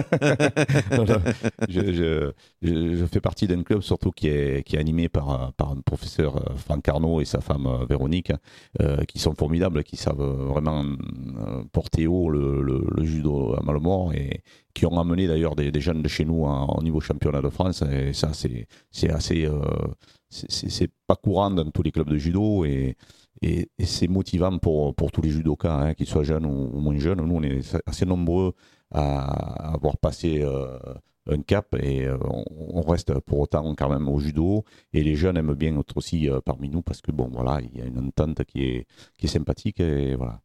je fais partie d'un club surtout qui est animé par un professeur Franck Arnaud et sa femme Véronique, qui sont formidables, qui savent vraiment porter haut le judo à Malamort et qui ont amené d'ailleurs des jeunes de chez nous au niveau championnat de France. Et ça, c'est assez... c'est pas courant dans tous les clubs de judo et c'est motivant pour tous les judokas, hein, qu'ils soient jeunes ou moins jeunes. Nous, on est assez nombreux à avoir passé un cap et on reste pour autant quand même au judo. Et les jeunes aiment bien être aussi parmi nous parce que bon, voilà, il y a une entente qui est sympathique et voilà.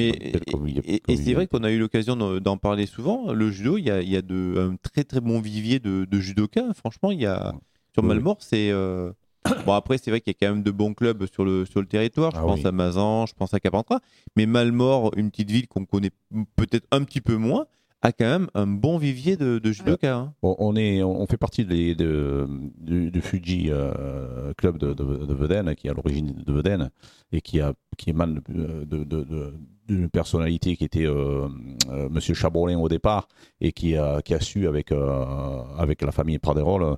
Et c'est vrai qu'on a eu l'occasion d'en parler souvent. Le judo, il y a un très très bon vivier de judokas. Franchement, il y a sur Malamort, c'est bon, après, c'est vrai qu'il y a quand même de bons clubs sur le territoire. Je pense à Mazan, je pense à Carpentras. Mais Malamort, une petite ville qu'on connaît peut-être un petit peu moins, a quand même un bon vivier de judokas. Hein. On fait partie du Fuji club de Vedène, qui est à l'origine de Vedène et qui émane d'une personnalité qui était Monsieur Chabrolin au départ et qui a su avec la famille Praderol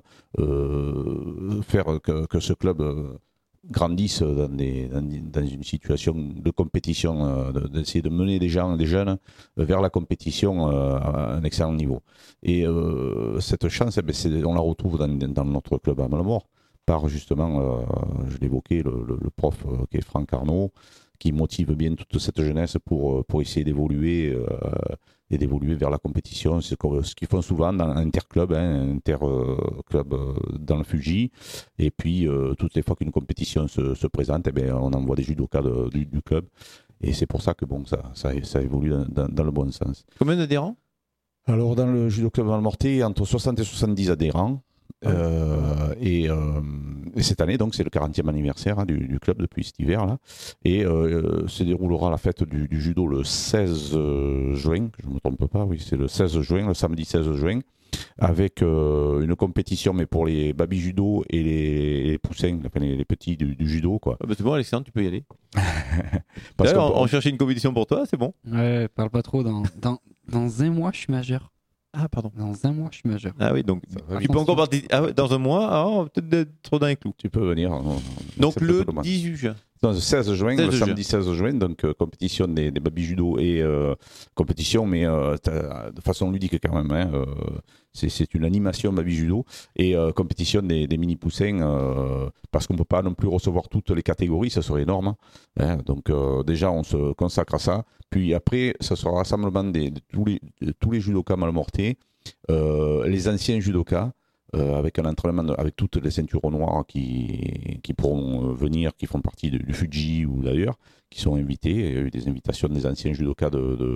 faire que ce club grandissent dans une situation de compétition, d'essayer de mener des jeunes vers la compétition à un excellent niveau. Et cette chance, on la retrouve dans notre club à Malamort, par justement, je l'évoquais, le prof qui est Franck Arnaud, qui motive bien toute cette jeunesse pour essayer d'évoluer et d'évoluer vers la compétition. C'est ce qu'ils font souvent dans interclub, interclub dans le Fuji. Et puis, toutes les fois qu'une compétition se présente, on envoie des judokas du club. Et c'est pour ça que bon, ça évolue dans le bon sens. Combien d'adhérents ? Alors, dans le judo club Malamortais, entre 60 et 70 adhérents. Et cette année, donc, c'est le 40e anniversaire du club depuis cet hiver-là. Et se déroulera la fête du judo le 16 juin, je ne me trompe pas, oui, c'est le 16 juin, le samedi 16 juin, avec une compétition, mais pour les baby judo et les poussins, enfin, les petits du judo, quoi. Ah bah c'est bon, Alexandre, tu peux y aller. Parce D'ailleurs, que, on cherchait une compétition pour toi, c'est bon. Ouais, parle pas trop. Dans un mois, je suis majeur. Ah, pardon. Dans un mois, je suis majeur. Ah oui, donc va il peut encore partir. Ah ouais, dans un mois, peut-être d'être trop dans les clous. tu peux venir. Donc c'est le pas trop 18 juin. Non, le 16 juin, 16 le juin. samedi 16 juin, donc compétition des baby judo et compétition, mais de façon ludique quand même. Hein, c'est une animation baby judo et compétition des mini poussins, parce qu'on peut pas non plus recevoir toutes les catégories, ça serait énorme. Hein, donc déjà, on se consacre à ça. Puis après, ça sera un rassemblement de tous les judokas malmortés, les anciens judokas. Avec un entraînement avec toutes les ceintures noires qui pourront venir, qui font partie du Fuji ou d'ailleurs, qui sont invités. Il y a eu des invitations des anciens judokas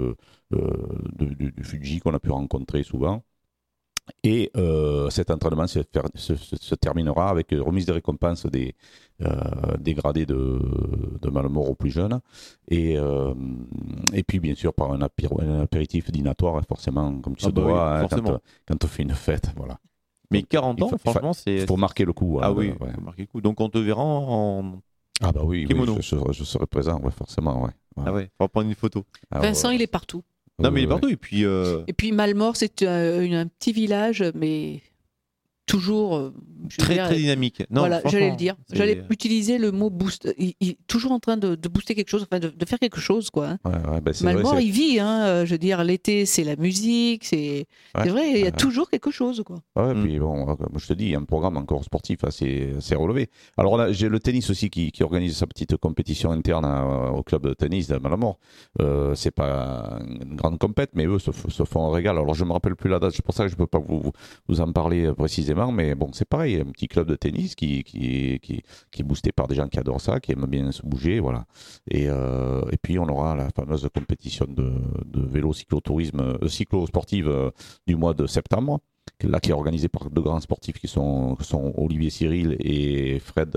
du Fuji qu'on a pu rencontrer souvent. Et cet entraînement se terminera avec remise des récompenses des gradés de Malmort aux plus jeunes. Et puis, bien sûr, par un apéritif dînatoire, forcément, comme tu se dois, oui, quand on fait une fête. Voilà. Mais 40 ans, franchement, c'est. Il faut marquer le coup. Ah oui, faut marquer le coup. Donc on te verra en. Ah bah oui, kimono. Je serai présent, ouais, forcément. Ouais. Ah ouais, on va prendre une photo. Vincent, il est partout. Non, mais il est partout. Et puis. Et puis Malmort, c'est un petit village, mais toujours très dynamique. Non, voilà, j'allais le dire. c'est- J'allais utiliser le mot boost. Il est toujours en train de booster quelque chose, enfin de faire quelque chose, quoi. Hein. Ouais, bah, c'est Malmort, vrai, il vit. Hein, je veux dire, l'été, c'est la musique, c'est vrai. Il y a toujours quelque chose, quoi. Ouais, puis bon, comme je te dis, il y a un programme encore sportif assez relevé. Alors là, j'ai le tennis aussi qui organise sa petite compétition interne au club de tennis de Malamort. C'est pas une grande compète, mais eux se font un régal. Alors je me rappelle plus la date, c'est pour ça que je peux pas vous en parler précisément, mais bon, c'est pareil, un petit club de tennis qui est boosté par des gens qui adorent ça, qui aiment bien se bouger, voilà. Et puis on aura la fameuse compétition de vélo cyclotourisme, cyclo-sportive du mois de septembre, là qui est organisée par deux grands sportifs qui sont Olivier Cyril et Fred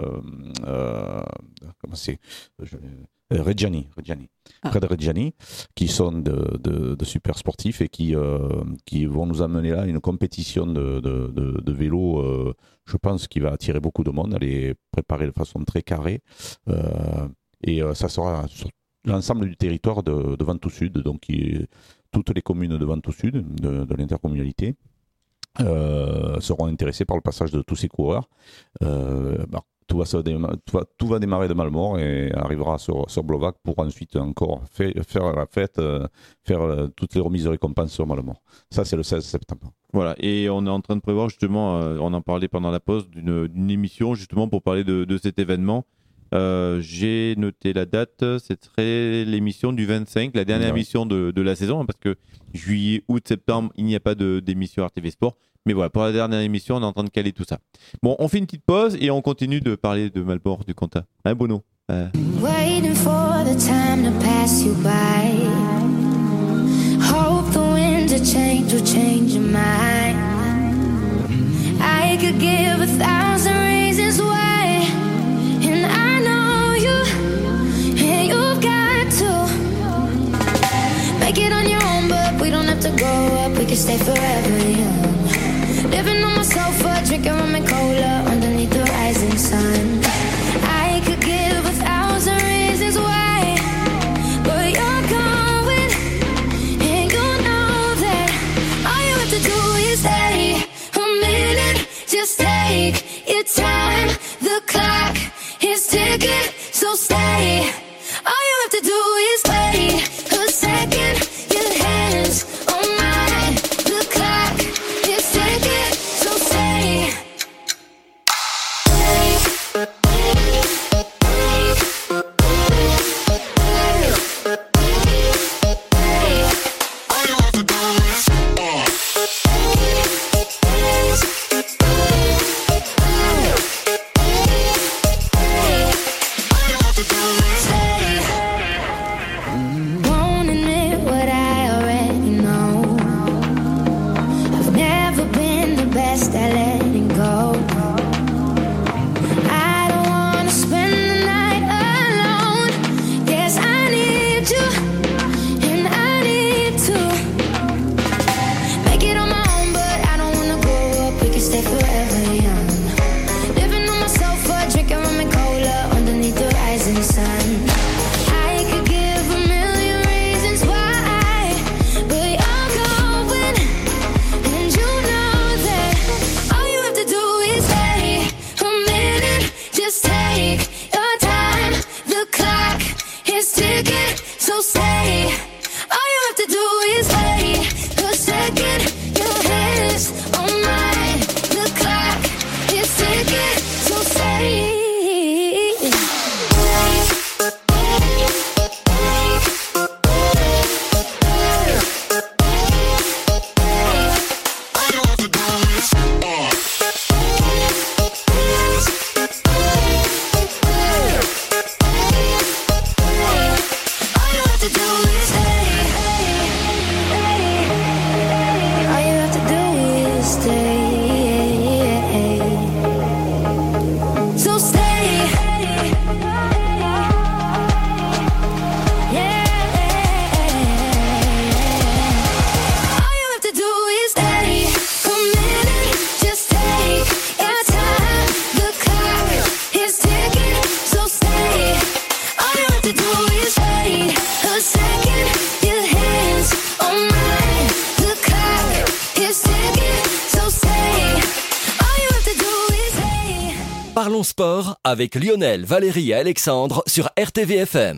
Reggiani. Fred Reggiani, qui sont de super sportifs et qui vont nous amener là une compétition de vélo, je pense, qui va attirer beaucoup de monde. Elle est préparée de façon très carrée. Et ça sera sur l'ensemble du territoire de Ventoux Sud, donc toutes les communes de Ventoux Sud, de l'intercommunalité, seront intéressées par le passage de tous ces coureurs. Tout va démarrer de Malmort et arrivera sur Blovac pour ensuite encore faire la fête, faire toutes les remises de récompenses sur Malmort. Ça, c'est le 16 septembre. Voilà, et on est en train de prévoir justement, on en parlait pendant la pause, d'une émission justement pour parler de cet événement. J'ai noté la date, ce serait l'émission du 25, la dernière émission de la saison, hein, parce que juillet, août, septembre, il n'y a pas d'émission RTV Sport. Mais voilà, pour la dernière émission, on est en train de caler tout ça. Bon, on fait une petite pause et on continue de parler de Malmort du Comtat. Hein, Bono Waiting for the time to pass you by. Hope the winds of change will change your mind. I could give 1,000 reasons why, and I know you, and you've got to make it on your own, but we don't have to grow up, we can stay forever young. Living on my sofa, drinking rum and cola underneath the rising sun. I could give 1,000 reasons why, but you're going, and you know that all you have to do is stay a minute. Just take your time. The clock is ticking, so stay. All you have to do is wait a second. Your hands on mine. The clock is ticking, so stay. Won't admit what I could give a million reasons why, but you're going, and you know that all you have to do is stay a minute. Just take your time. The clock is ticking, so stay. All you have to do is wait a second. Your hands on mine. The clock is ticking, so stay. Parlons sport avec Lionel, Valérie et Alexandre sur RTVFM.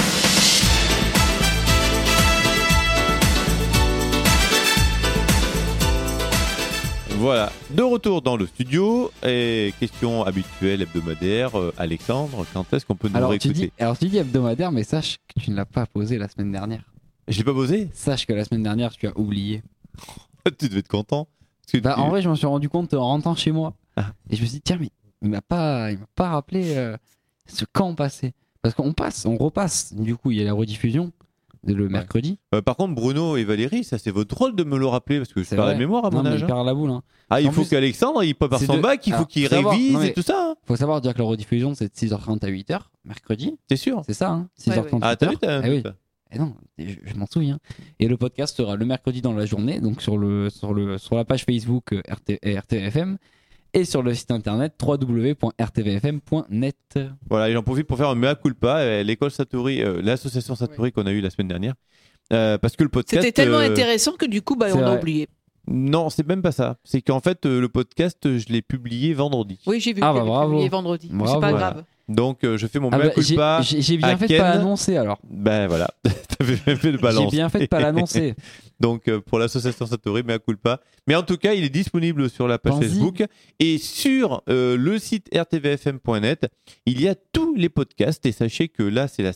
Voilà, de retour dans le studio et question habituelle hebdomadaire. Alexandre, quand est-ce qu'on peut nous réécouter? Tu dis hebdomadaire, mais sache que tu ne l'as pas posé la semaine dernière. Je l'ai pas posé? Sache que la semaine dernière, tu as oublié. Tu devais être content. En vrai, je m'en suis rendu compte en rentrant chez moi. Et je me suis dit, tiens, mais il m'a pas rappelé ce quand passé. Parce qu'on repasse. Du coup, il y a la rediffusion le mercredi. Par contre, Bruno et Valérie, ça c'est votre rôle de me le rappeler parce que je perds la mémoire à mon âge. Il perd la boule. Il faut qu'Alexandre il prépare son bac, il faut qu'il révise et tout ça. Faut savoir dire que la rediffusion c'est de 6h30 à 8h, mercredi. C'est sûr? C'est ça, 6h30 à 8h. T'as vu oui. Et non, je m'en souviens. Et le podcast sera le mercredi dans la journée, donc sur la page Facebook RTVFM et sur le site internet www.rtvfm.net. Voilà, et j'en profite pour faire un mea culpa, l'école Satori, l'association Satori qu'on a eue la semaine dernière. Parce que le podcast. C'était tellement intéressant que du coup, on a oublié. Non, c'est même pas ça. C'est qu'en fait, le podcast, je l'ai publié vendredi. Oui, j'ai vu que tu publié vendredi. Mais c'est pas grave. Donc, je fais mon mea culpa. J'ai bien fait de pas l'annoncer alors. Ben voilà, t'avais bien fait de pas l'annoncer. J'ai bien fait de pas l'annoncer. Donc, pour l'association Satori, mea culpa. Mais en tout cas, il est disponible sur la page Facebook et sur le site rtvfm.net. Il y a tous les podcasts et sachez que là, c'est la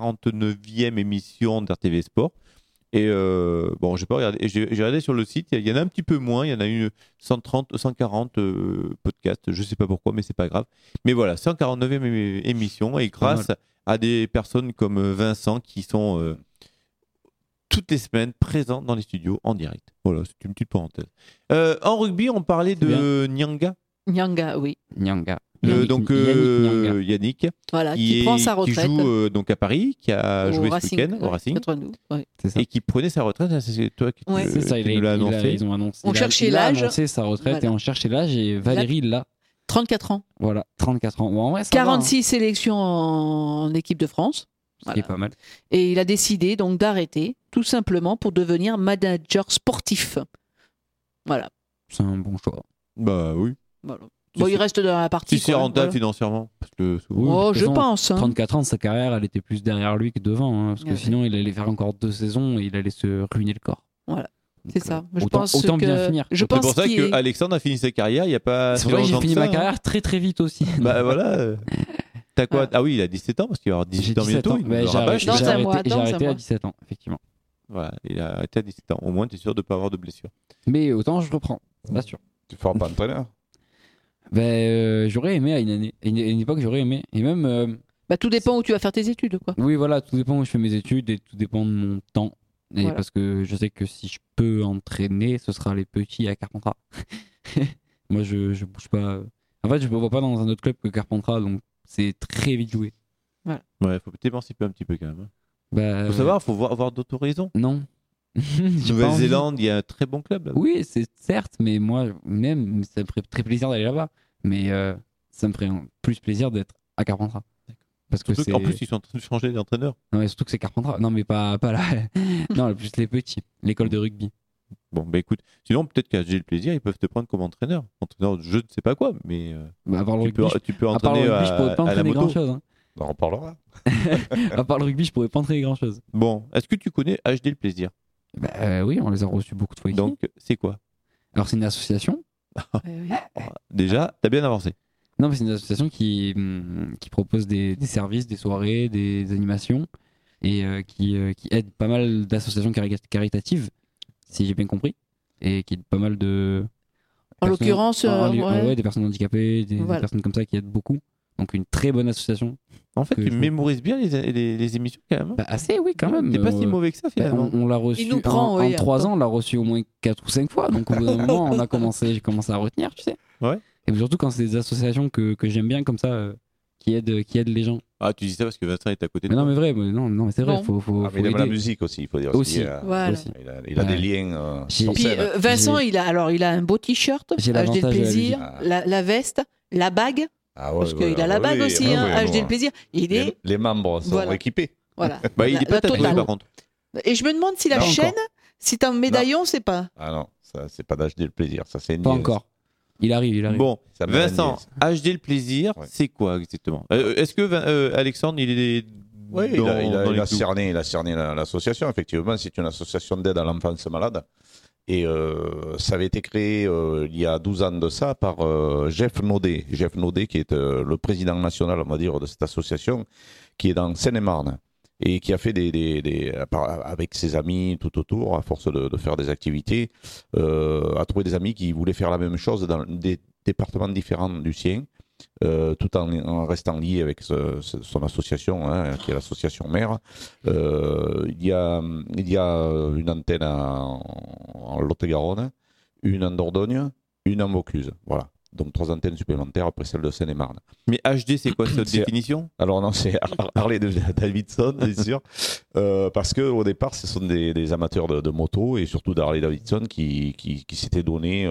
149e émission d'RTV Sport. Et bon, j'ai pas regardé. J'ai regardé sur le site, il y en a un petit peu moins. Il y en a eu 130, 140 podcasts. Je sais pas pourquoi, mais c'est pas grave. Mais voilà, 149e émission. Et grâce à des personnes comme Vincent qui sont toutes les semaines présents dans les studios en direct. Voilà, c'est une petite parenthèse. En rugby, on parlait de Nyanga. Nyanga, oui. Nyanga. Donc Yannick, voilà, qui prend sa retraite, qui joue donc à Paris, qui a joué ce week-end au Racing, et qui prenait sa retraite. C'est toi qui nous l'as annoncé. Ils ont annoncé. On cherchait l'âge. Il a annoncé sa retraite et on cherchait l'âge et Valérie l'a. 34 ans. Voilà, 34 ans. Bon, en vrai, ça 46 sélections en équipe de France. Ce qui est pas mal. Et il a décidé donc d'arrêter, tout simplement pour devenir manager sportif. Voilà. C'est un bon choix. Bah oui. Voilà. Bon, il reste dans la partie. Si c'est rentable financièrement. Parce que, je pense. 34 ans, sa carrière, elle était plus derrière lui que devant. Parce que sinon, il allait faire encore 2 saisons et il allait se ruiner le corps. Voilà. C'est ça. Autant bien finir. C'est pour ça qu'Alexandre a fini sa carrière. Il y a pas. C'est vrai que j'ai fini ma carrière très très vite aussi. Bah voilà. T'as quoi? Ah oui, il a 17 ans parce qu'il va avoir 18 ans bientôt. J'ai arrêté à 17 ans, effectivement. Voilà, il a arrêté à 17 ans. Au moins, t'es sûr de ne pas avoir de blessure. Mais autant je reprends, pas sûr. Tu feras pas entraîneur? J'aurais aimé à une époque, j'aurais aimé. Et même. Tout dépend où tu vas faire tes études, quoi. Oui, voilà, tout dépend où je fais mes études et tout dépend de mon temps. Et voilà. Parce que je sais que si je peux entraîner, ce sera les petits à Carpentras. Moi, je bouge pas. En fait, je me vois pas dans un autre club que Carpentras, donc c'est très vite joué. Voilà. Ouais, faut t'émanciper un petit peu quand même. Faut savoir, faut avoir d'autres horizons. Non. Nouvelle-Zélande, il y a un très bon club là. Oui, c'est certes, mais moi, même, ça me ferait très plaisir d'aller là-bas. Mais ça me ferait plus plaisir d'être à Carpentras. Parce que Surtout qu'en plus, ils sont en train de changer d'entraîneur. Non, mais surtout que c'est Carpentras. Non, mais pas là. Non, plus les petits. L'école de rugby. Bon, bah écoute, sinon peut-être qu'à J'ai le plaisir, ils peuvent te prendre comme entraîneur. Entraîneur, je ne sais pas quoi, mais Bah, à part le tu, rugby, tu peux à part le entraîner rugby, je pourrais pas à la entraîner moto. grand-chose. Hein. On en reparlera. À part le rugby, je pourrais pas entraîner grand-chose. Bon, est-ce que tu connais HD le plaisir? Bah, oui, on les a reçus beaucoup de fois ici. Donc, c'est quoi? Alors, c'est une association. Déjà, t'as bien avancé. Non, mais c'est une association qui propose des services, des soirées, des animations et qui aide pas mal d'associations caritatives, si j'ai bien compris, et qui aide pas mal de. En l'occurrence, ouais, des personnes handicapées, des Voilà. personnes comme ça qui aident beaucoup. Donc, une très bonne association. En fait, Que tu je- mémorises bien les émissions quand même. Bah, assez, oui, quand même. T'es pas si mauvais que ça Bah, finalement. on l'a reçu Il nous prend, en oui, 3 ans, on l'a reçu au moins 4 ou 5 fois. Donc au bout d'un moment, j'ai commencé à retenir, tu sais. Ouais. Et puis, surtout quand c'est des associations que j'aime bien comme ça, qui aident les gens. Ah, tu dis ça parce que Vincent est à côté de Mais non, toi. mais vrai, mais c'est vrai, Bon. faut Ah, mais il aime aider. la musique aussi, il faut dire. Aussi. Voilà. Aussi. Il a des Ouais. liens J'ai- sur Puis scène. Vincent, il a un beau t-shirt, J'ai HD le l'avantage de la plaisir, musique. la veste, la bague, Ah ouais, parce ouais, qu'il a la ouais, bague oui, aussi, ouais, hein, ouais, HD ouais. le plaisir. Il est, Les membres sont Voilà. équipés. voilà. Bah, il est pas La tatoué totale. par contre. Et je me demande si la Pas chaîne, encore. si t'as un médaillon, c'est pas. Ah non, ça c'est pas d'HD le plaisir, ça c'est une Pas liaison. encore. Il arrive. Bon, Ça m'a Vincent, HD le plaisir, Ouais. c'est quoi exactement? Est-ce que Alexandre, il est Oui, dans il les a clous? cerné l'association, effectivement. C'est une association d'aide à l'enfance malade. Et ça avait été créé il y a 12 ans de ça par Jeff Naudet. Jeff Naudet, qui est le président national, on va dire, de cette association, qui est dans Seine-et-Marne. Et qui a fait avec ses amis tout autour, à force de faire des activités, a trouvé des amis qui voulaient faire la même chose dans des départements différents du sien, tout en restant lié avec son association, hein, qui est l'association mère. Il y a une antenne en Lot-et-Garonne, une en Dordogne, une en Vaucluse. Voilà. Donc 3 antennes supplémentaires après celle de Seine-et-Marne. Mais HD, c'est quoi cette C'est- définition? Alors non, c'est Harley Davidson, c'est sûr. Parce qu'au départ, ce sont des amateurs de moto et surtout d'Harley Davidson qui s'étaient donné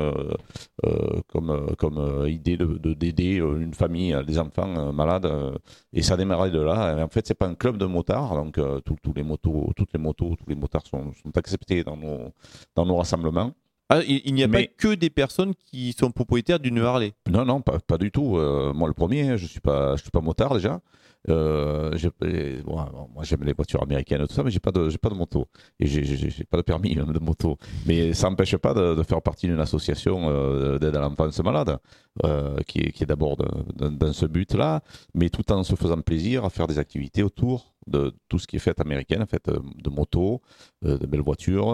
comme idée d'aider une famille, des enfants malades. Et ça a démarré de là. Et en fait, c'est pas un club de motards, donc toutes les motos, tous les motards sont acceptés dans nos rassemblements. Ah, il n'y a Mais- pas que des personnes qui sont propriétaires d'une Harley. Non, pas du tout. Moi, le premier, je suis pas motard déjà. Moi, j'aime les voitures américaines et tout ça, mais j'ai pas de moto et j'ai pas de permis même de moto. Mais ça n'empêche pas de faire partie d'une association d'aide à l'enfance malade, qui est d'abord dans ce but-là, mais tout en se faisant plaisir à faire des activités autour de tout ce qui est fête américaine, fête de moto, de belles voitures,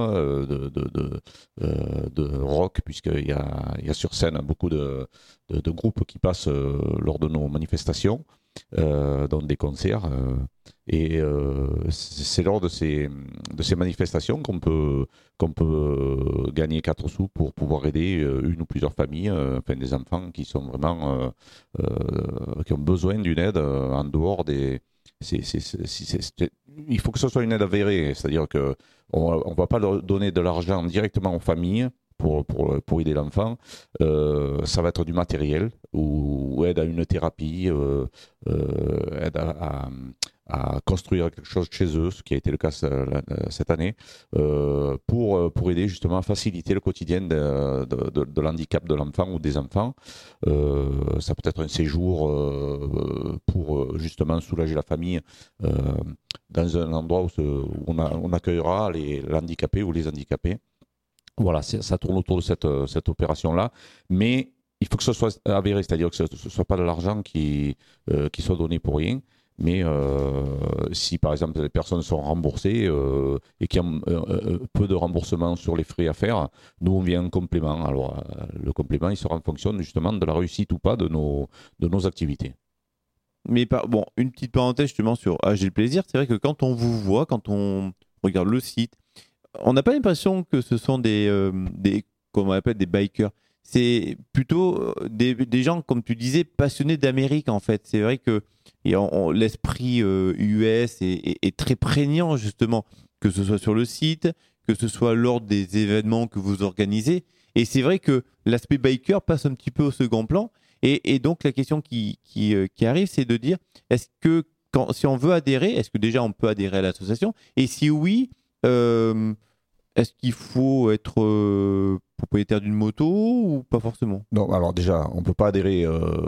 de rock, puisqu'il y a sur scène beaucoup de groupes qui passent lors de nos manifestations, dans des concerts. Et c'est lors de ces manifestations qu'on peut gagner 4 sous pour pouvoir aider une ou plusieurs familles, enfin des enfants qui sont vraiment qui ont besoin d'une aide en dehors des. Il faut que ce soit une aide avérée, c'est-à-dire que on va pas leur donner de l'argent directement aux familles pour aider l'enfant. Ça va être du matériel ou aide à une thérapie, aide à construire quelque chose chez eux, ce qui a été le cas cette année, pour aider justement à faciliter le quotidien de l'handicap de l'enfant ou des enfants. Ça peut être un séjour pour justement soulager la famille dans un endroit où on accueillera l'handicapé ou les handicapés. Voilà, ça tourne autour de cette opération-là, mais il faut que ce soit avéré, c'est-à-dire que ce ne soit pas de l'argent qui soit donné pour rien, mais si par exemple les personnes sont remboursées et qu'il y a peu de remboursement sur les frais à faire, nous on vient en complément. Alors le complément il sera en fonction justement de la réussite ou pas de nos activités. Mais bon, une petite parenthèse justement sur HD le plaisir, c'est vrai que quand on vous voit, quand on regarde le site, on n'a pas l'impression que ce sont des comment on appelle, des bikers. C'est plutôt des gens, comme tu disais, passionnés d'Amérique en fait. C'est vrai que l'esprit US est très prégnant justement, que ce soit sur le site, que ce soit lors des événements que vous organisez. Et c'est vrai que l'aspect biker passe un petit peu au second plan. Et donc la question qui arrive, c'est de dire, est-ce que si on veut adhérer, est-ce que déjà on peut adhérer à l'association? Et si oui, est-ce qu'il faut être propriétaire d'une moto ou pas forcément? Non, alors déjà, on ne peut pas adhérer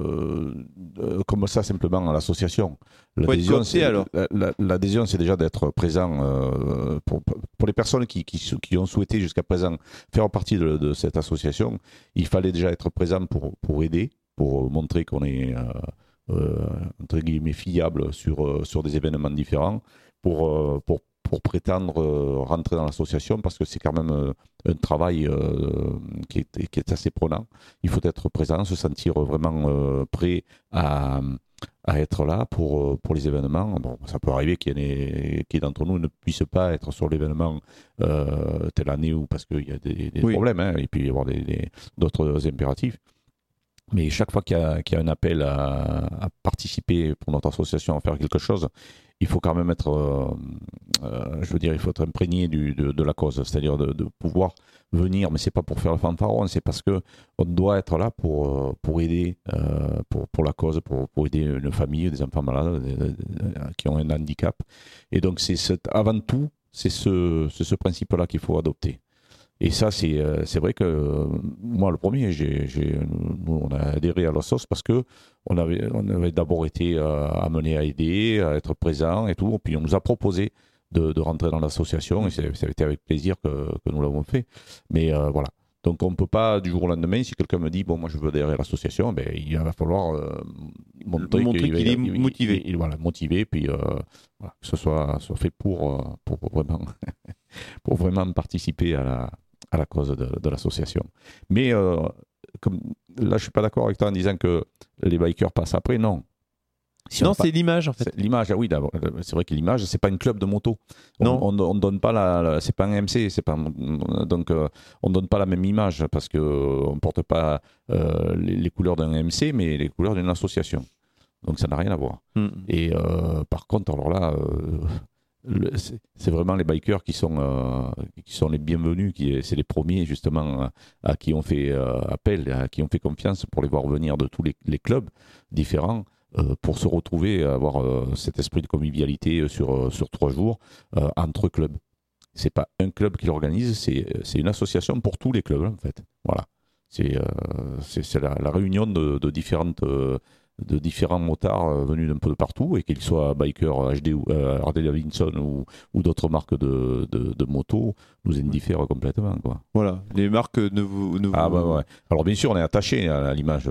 comme ça simplement à l'association. L'adhésion, c'est déjà d'être présent pour les personnes qui ont souhaité jusqu'à présent faire partie de cette association. Il fallait déjà être présent pour aider, pour montrer qu'on est entre guillemets fiable sur des événements différents, pour prétendre rentrer dans l'association, parce que c'est quand même un travail qui est assez prenant. Il faut être présent, se sentir vraiment prêt à être là pour les événements. Bon, ça peut arriver qu'il y ait d'entre nous ne puissent pas être sur l'événement telle année, ou parce qu'il y a des problèmes, hein, et puis il y avoir d'autres impératifs. Mais chaque fois qu'il y a un appel à participer pour notre association, à faire quelque chose, il faut quand même être, il faut être imprégné de la cause, c'est-à-dire de pouvoir venir, mais c'est pas pour faire le fanfaron, c'est parce que on doit être là pour aider, pour la cause, pour aider une famille, des enfants malades qui ont un handicap. Et donc avant tout, c'est ce principe-là qu'il faut adopter. Et ça, c'est vrai que moi, le premier, nous, on a adhéré à l'ASSOS parce que on avait d'abord été amené à aider, à être présent et tout. Puis on nous a proposé de rentrer dans l'association, et ça a été avec plaisir que nous l'avons fait. Mais voilà. Donc on ne peut pas du jour au lendemain, si quelqu'un me dit bon, moi je veux adhérer à l'association, ben il va falloir montrer qu'il est motivé. Voilà, motivé, puis voilà, que ce soit fait pour vraiment participer à la cause de l'association. Mais comme là, je suis pas d'accord avec toi en disant que les bikers passent après. Non. C'est l'image en fait. L'image, oui, d'abord. C'est vrai que l'image, c'est pas un club de moto. Non. On donne pas c'est pas un MC, donc on donne pas la même image parce que on porte pas les couleurs d'un MC, mais les couleurs d'une association. Donc ça n'a rien à voir. Et par contre, alors là. C'est vraiment les bikers qui sont les bienvenus, c'est les premiers justement à qui on fait appel, à qui on fait confiance pour les voir venir de tous les clubs différents pour se retrouver, avoir cet esprit de convivialité sur 3 jours entre clubs. C'est pas un club qui l'organise, c'est une association pour tous les clubs en fait. Voilà, c'est la réunion de différents motards venus d'un peu de partout, et qu'ils soient bikers HD ou Harley Davidson ou d'autres marques de motos, nous indiffèrent complètement, quoi. Voilà, les marques ne vous... Ah bah ouais. Alors bien sûr, on est attaché à l'image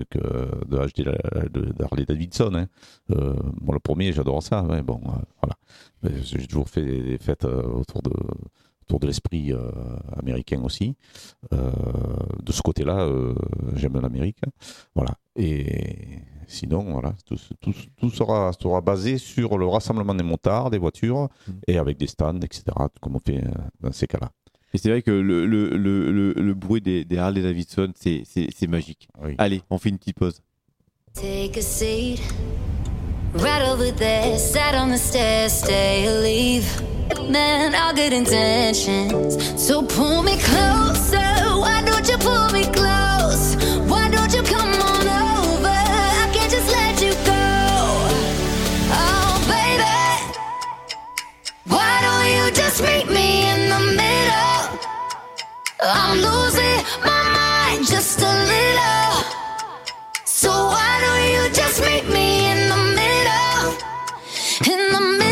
de Harley Davidson. Hein. Moi, le premier, j'adore ça. Ouais, bon, voilà. J'ai toujours fait des fêtes autour de l'esprit américain aussi. De ce côté-là, j'aime l'Amérique. Voilà. Et sinon, voilà, tout sera basé sur le rassemblement des motards, des voitures, et avec des stands, etc., comme on fait dans ces cas-là. Et c'est vrai que le bruit des Harley Davidson, c'est magique. Oui. Allez, on fait une petite pause. Take a seat, right over there, sat on the stairs, stay or leave. Man, all good intentions, so pull me closer. Why don't you pull me close? Why don't you come on over? I can't just let you go. Oh, baby, why don't you just meet me in the middle? I'm losing my mind just a little. So why don't you just meet me in the middle? In the middle.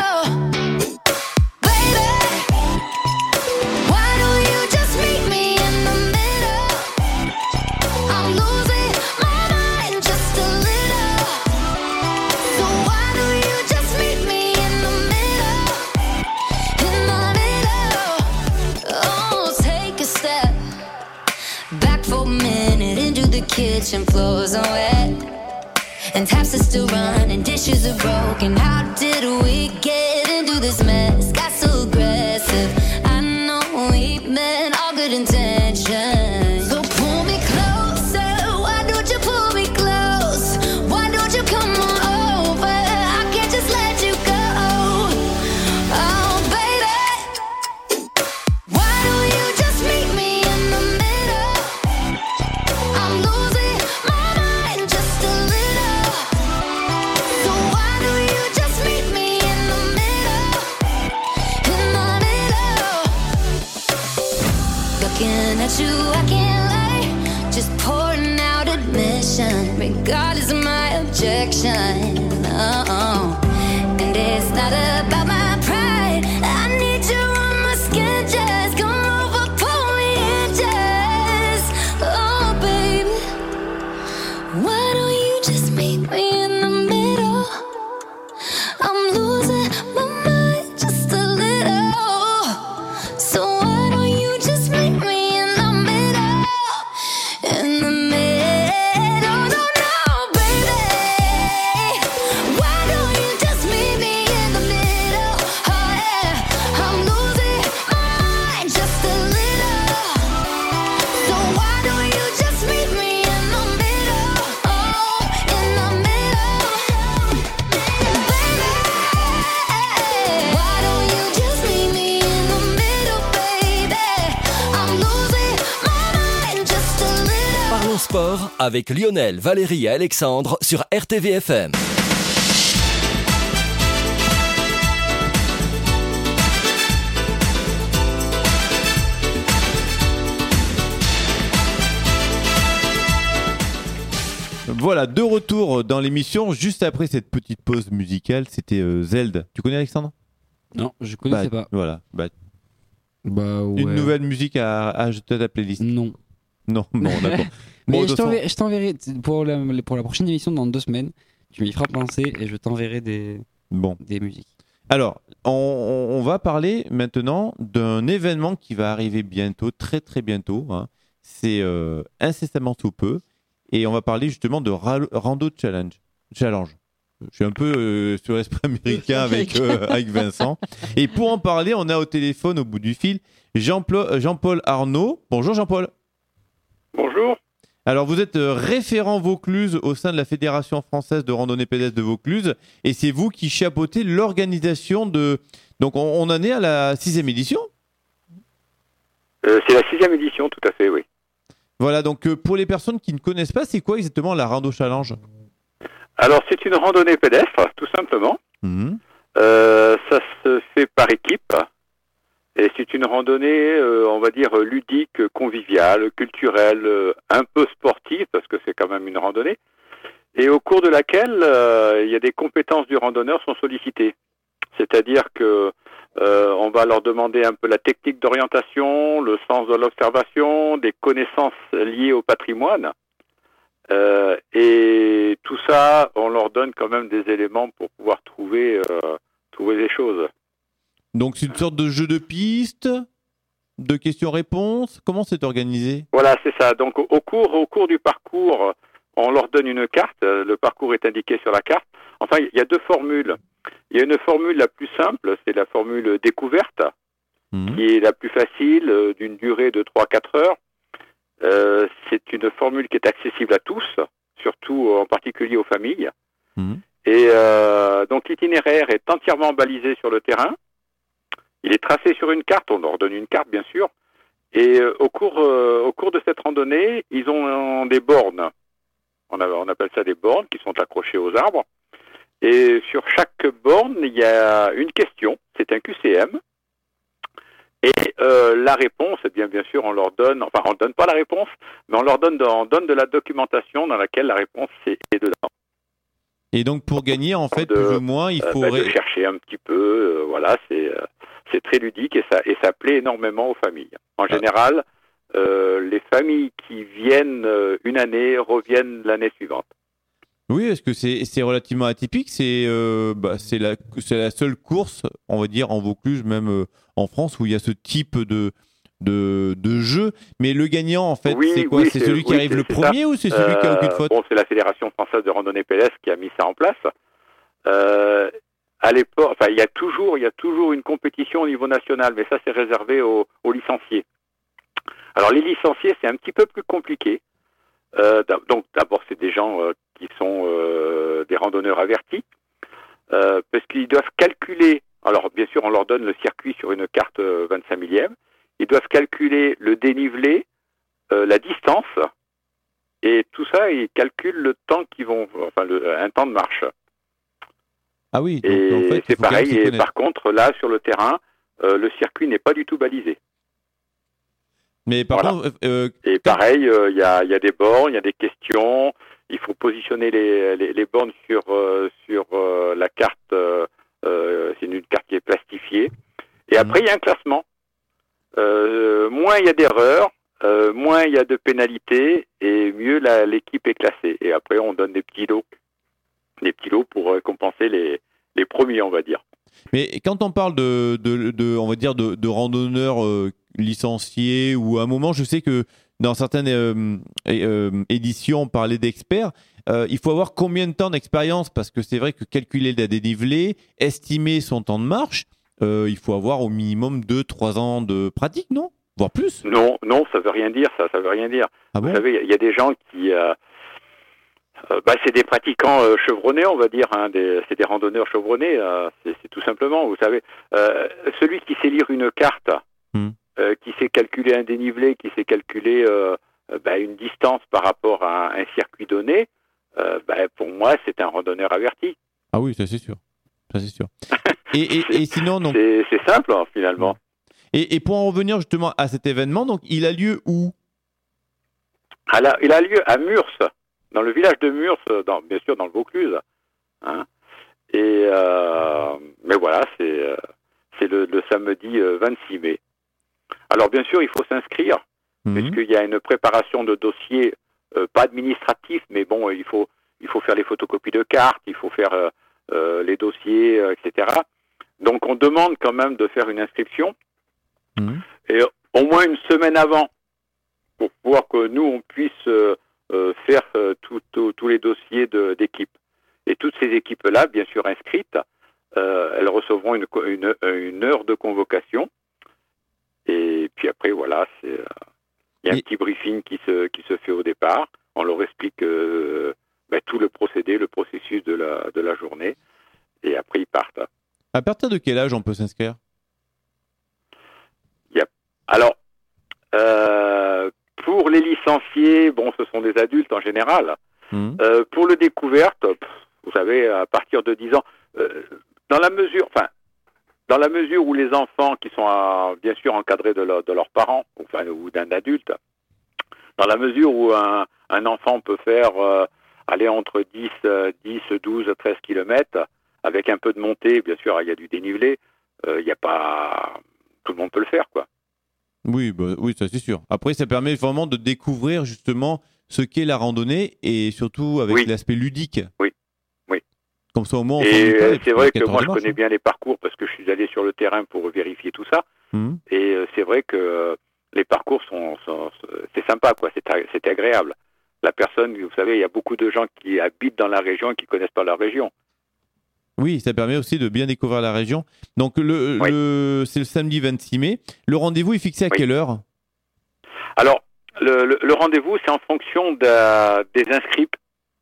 Kitchen floors are wet, and taps are still running, dishes are broken. How did we get into this mess? Got so aggressive. I know we meant all good intentions. So pull me closer. Why don't you pull me close? Why don't you come on over? I can't just let you go. Oh, baby, why don't you just meet me in the middle? I'm losing my mind just a little. So why don't you at you, I can't lie. Just pouring out admission, regardless of my objection. Oh, and it's not about my pride. I need you on my skin, just come over, pull me in, just. Oh, baby, why don't you just meet me in the middle? I'm losing my mind just a little. So why don't you just meet me in the middle? In the middle, no, baby. Why don't you just meet me in the middle? Oh yeah, I'm losing my mind just a little. So why don't you just meet me in the middle? Oh, in the middle, baby. Why don't you just meet me in the middle, baby? I'm losing my mind just a little. Parlons sport avec Lionel, Valérie et Alexandre sur RTVFM. Voilà, de retour dans l'émission, juste après cette petite pause musicale, c'était Zelda. Tu connais Alexandre? Non, je connaissais pas. Voilà, Bah une ouais. nouvelle musique à ajouter à ta playlist. Non. Non, bon, d'accord. Mais Bon, de je toute façon- t'enverrai pour la prochaine émission dans 2 semaines. Tu m'y feras penser et je t'enverrai des Bon. musiques. Alors, on va parler maintenant d'un événement qui va arriver bientôt, très très bientôt. Hein. C'est incessamment sous peu. Et on va parler justement de Rando Challenge. Je suis un peu sur l'esprit américain avec Vincent. Et pour en parler, on a au téléphone, au bout du fil, Jean-Paul Arnaud. Bonjour Jean-Paul. Bonjour. Alors, vous êtes référent Vaucluse au sein de la Fédération française de randonnée pédestre de Vaucluse. Et c'est vous qui chapeautez l'organisation de... Donc, on en est à la 6e édition. C'est la 6e édition, tout à fait, oui. Voilà, donc pour les personnes qui ne connaissent pas, c'est quoi exactement la Rando Challenge? Alors, c'est une randonnée pédestre, tout simplement. Mhm. Ça se fait par équipe. Et c'est une randonnée, on va dire, ludique, conviviale, culturelle, un peu sportive, parce que c'est quand même une randonnée. Et au cours de laquelle, il y a des compétences du randonneur sont sollicitées. C'est-à-dire que on va leur demander un peu la technique d'orientation, le sens de l'observation, des connaissances liées au patrimoine. Et tout ça, on leur donne quand même des éléments pour pouvoir trouver des choses. Donc c'est une sorte de jeu de piste, de questions-réponses. Comment c'est organisé? Voilà, c'est ça. Donc au cours du parcours, on leur donne une carte. Le parcours est indiqué sur la carte. Enfin, il y a 2 formules. Il y a une formule la plus simple, c'est la formule découverte, qui est la plus facile, d'une durée de 3-4 heures. C'est une formule qui est accessible à tous, surtout en particulier aux familles. Et donc l'itinéraire est entièrement balisé sur le terrain. Il est tracé sur une carte, on leur donne une carte bien sûr. Et au cours de cette randonnée, ils ont des bornes. On appelle ça des bornes qui sont accrochées aux arbres. Et sur chaque borne, il y a une question, c'est un QCM. Et la réponse, eh bien sûr, on leur donne, enfin on ne donne pas la réponse, mais on leur donne de la documentation dans laquelle la réponse est dedans. Et donc pour gagner, en fait, plus ou moins, il faut... de chercher un petit peu, voilà, c'est très ludique et ça plaît énormément aux familles. En général, les familles qui viennent une année reviennent l'année suivante. Oui, est-ce que c'est relativement atypique? C'est la seule course, on va dire, en Vaucluse, même en France, où il y a ce type de jeu. Mais le gagnant, en fait, c'est quoi? C'est celui qui arrive le premier ou c'est celui qui a aucune faute? Bon, c'est la Fédération française de randonnée pédestre qui a mis ça en place. À l'époque, enfin, il y a toujours une compétition au niveau national, mais ça, c'est réservé aux licenciés. Alors, les licenciés, c'est un petit peu plus compliqué. Donc, d'abord, c'est des gens qui sont des randonneurs avertis, parce qu'ils doivent calculer. Alors, bien sûr, on leur donne le circuit sur une carte 25 millième. Ils doivent calculer le dénivelé, la distance, et tout ça, ils calculent le temps qu'ils vont, enfin, un temps de marche. Ah oui. Donc, et en fait, c'est pareil. Et par contre, là, sur le terrain, le circuit n'est pas du tout balisé. Mais par Voilà. contre, Et pareil, il y a des bornes, il y a des questions. Il faut positionner les bornes sur la carte. C'est une carte qui est plastifiée. Et après, il y a un classement. Moins il y a d'erreurs, moins il y a de pénalités, et mieux l'équipe est classée. Et après, on donne des petits lots pour compenser les premiers, on va dire. mais quand on parle on va dire de randonneurs licenciés, ou à un moment, je sais que dans certaines éditions, on parlait d'experts. Il faut avoir combien de temps d'expérience? Parce que c'est vrai que calculer la dénivelée, estimer son temps de marche, il faut avoir au minimum 2-3 ans de pratique, non? Voire plus? Non, ça veut rien dire, ça veut rien dire. Ah bon? Vous savez, il y a des gens qui... c'est des pratiquants chevronnés, on va dire, hein, c'est des randonneurs chevronnés, c'est tout simplement, vous savez. Celui qui sait lire une carte, qui sait calculer un dénivelé, qui sait calculer une distance par rapport à un circuit donné, pour moi, c'est un randonneur averti. Ah oui, ça c'est sûr. Ça c'est sûr. Et sinon, donc... C'est simple, hein, finalement. Et pour en revenir justement à cet événement, donc il a lieu où? Il a lieu à Murs, dans le village de Murs, bien sûr dans le Vaucluse. Hein. Mais voilà, c'est le samedi 26 mai. Alors bien sûr, il faut s'inscrire, puisqu'il y a une préparation de dossier, pas administratif, mais bon, il faut faire les photocopies de cartes, il faut faire les dossiers, etc. Donc on demande quand même de faire une inscription, et au moins une semaine avant, pour pouvoir que nous, on puisse faire tous les dossiers d'équipe. Et toutes ces équipes-là, bien sûr inscrites, elles recevront une heure de convocation. Et puis après, voilà, il y a un petit briefing qui se fait au départ. On leur explique tout le procédé, le processus de la journée. Et après, ils partent. À partir de quel âge on peut s'inscrire? Alors, pour les licenciés, bon, ce sont des adultes en général. Pour le découverte, vous savez, à partir de 10 ans, dans la mesure où les enfants qui sont bien sûr encadrés de leurs parents, ou d'un adulte, dans la mesure où un enfant peut faire aller entre 10, 12, 13 km, avec un peu de montée, bien sûr, il y a du dénivelé, il n'y a pas... Tout le monde peut le faire, quoi. Oui, ça c'est sûr. Après, ça permet vraiment de découvrir justement ce qu'est la randonnée, et surtout avec l'aspect ludique. Oui. Comme ça, au moins, c'est vrai que moi, je connais bien les parcours parce que je suis allé sur le terrain pour vérifier tout ça. Et c'est vrai que les parcours c'est sympa, quoi. C'est agréable. La personne, vous savez, il y a beaucoup de gens qui habitent dans la région et qui connaissent pas leur région. Oui, ça permet aussi de bien découvrir la région. Donc, c'est le samedi 26 mai. Le rendez-vous est fixé à quelle heure? Alors, le rendez-vous, c'est en fonction des inscrits.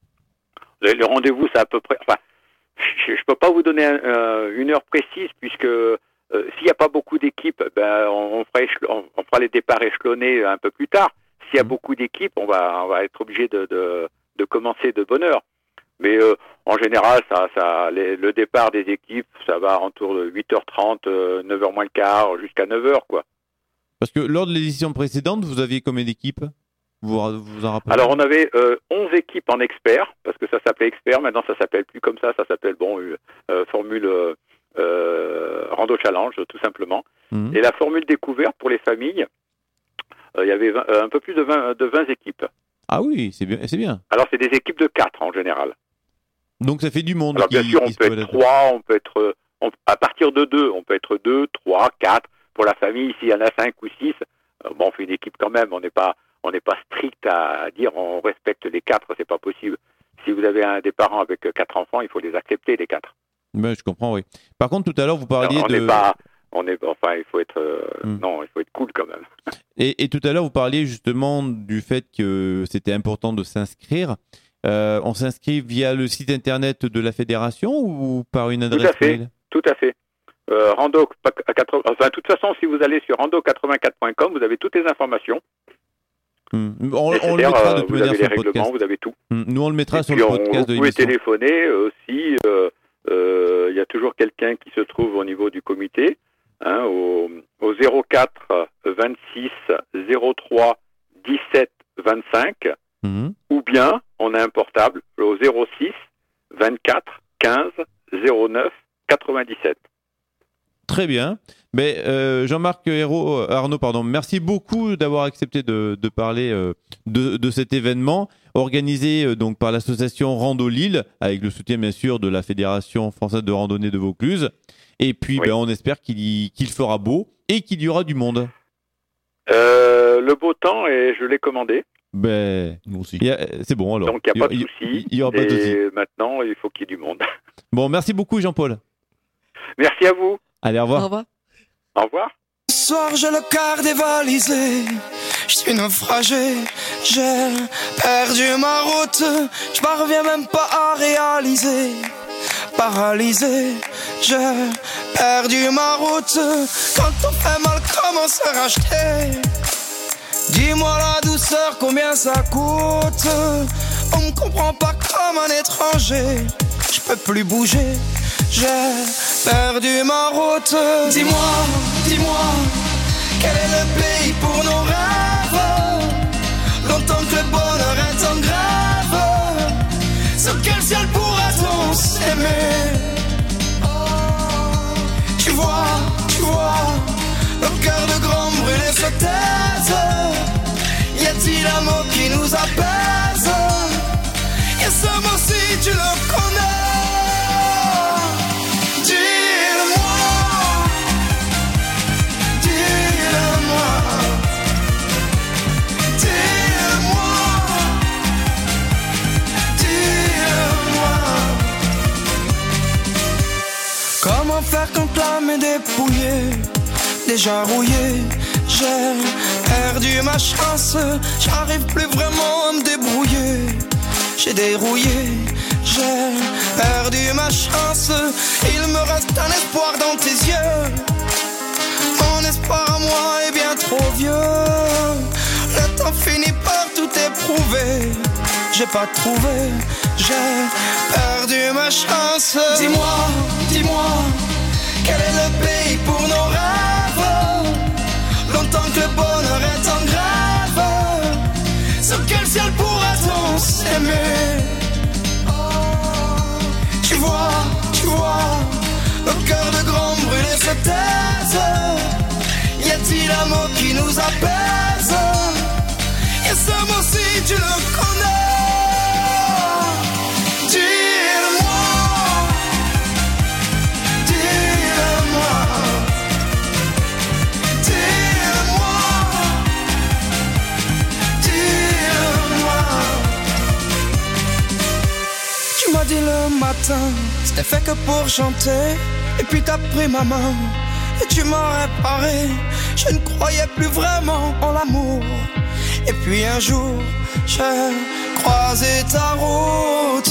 Le rendez-vous, c'est à peu près... Enfin, je ne peux pas vous donner une heure précise, puisque s'il n'y a pas beaucoup d'équipes, on fera les départs échelonnés un peu plus tard. S'il y a beaucoup d'équipes, on va être obligé de commencer de bonne heure. Mais en général, le départ des équipes, ça va autour de 8h30, 9h moins le quart, jusqu'à 9h, quoi. Parce que lors de l'édition précédente, vous aviez combien d'équipes? Vous en rappelez? Alors, on avait 11 équipes en expert, parce que ça s'appelait expert. Maintenant, ça s'appelle plus comme ça. Ça s'appelle, formule Rando Challenge, tout simplement. Et la formule découverte pour les familles, il y avait un peu plus de 20 équipes. Ah oui, c'est bien. Alors, c'est des équipes de 4 en général. Donc, ça fait du monde. Alors, bien sûr, on peut être 3, on peut être... à partir de 2, on peut être 2, 3, 4. Pour la famille, s'il y en a 5 ou 6, on fait une équipe quand même. On n'est pas strict à dire on respecte les 4, c'est pas possible. Si vous avez des parents avec 4 enfants, il faut les accepter, les 4. Mais je comprends, oui. Par contre, tout à l'heure, vous parliez il faut être... Non, il faut être cool quand même. Et tout à l'heure, vous parliez justement du fait que c'était important de s'inscrire. On s'inscrit via le site internet de la fédération ou par une adresse mail? Tout à fait. De toute façon, si vous allez sur rando84.com, vous avez toutes les informations. On le mettra de toute vous manière avez sur les le podcast. règlements, vous avez tout. Nous, on le mettra sur le podcast de l'émission. Vous pouvez téléphoner aussi. Il y a toujours quelqu'un qui se trouve au niveau du comité, au 04 26 Très bien. Mais Jean-Marc Arnaud, merci beaucoup d'avoir accepté de parler de cet événement organisé donc par l'association Rando Lille, avec le soutien bien sûr de la Fédération française de randonnée de Vaucluse. Et puis on espère qu'il fera beau et qu'il y aura du monde. Le beau temps, et je l'ai commandé. Nous aussi. C'est bon alors. Donc il n'y a pas de souci. Il y aura pas de souci. Maintenant, il faut qu'il y ait du monde. Bon, merci beaucoup Jean-Paul. Merci à vous. Allez, au revoir. Au revoir. Au revoir. Ce soir, j'ai le cœur dévalisé. Je suis naufragé. J'ai perdu ma route. Je parviens même pas à réaliser. Paralysé, j'ai perdu ma route. Quand on fait mal, comment se racheter? Dis-moi la douceur, combien ça coûte? On me comprend pas comme un étranger. Je peux plus bouger, j'ai perdu ma route. Dis-moi, quel est le pays pour nos rêves? Longtemps que le bonheur est en grève. Sur quel ciel pourra-t-on s'aimer? Tu vois, nos cœurs de grand brûlés se taisent. Y a-t-il un mot qui nous apaise? Et ce mot si tu le connais. Comment faire quand l'âme est dépouillée, déjà rouillée? J'ai perdu ma chance, j'arrive plus vraiment à me débrouiller. J'ai dérouillé, j'ai perdu ma chance. Il me reste un espoir dans tes yeux. Mon espoir à moi est bien trop vieux. Le temps finit par tout éprouver. J'ai pas trouvé, j'ai perdu ma chance. Dis-moi, quel est le pays pour nos rêves? Longtemps que le bonheur est en grève. Sur quel ciel pourra-t-on s'aimer? Tu vois, nos cœurs de grands brûlés se taisent. Y a-t-il un mot qui nous apaise? Et ce mot si tu le connais. Dit le matin, c'était fait que pour chanter. Et puis t'as pris ma main et tu m'as réparé. Je ne croyais plus vraiment en l'amour. Et puis un jour, j'ai croisé ta route.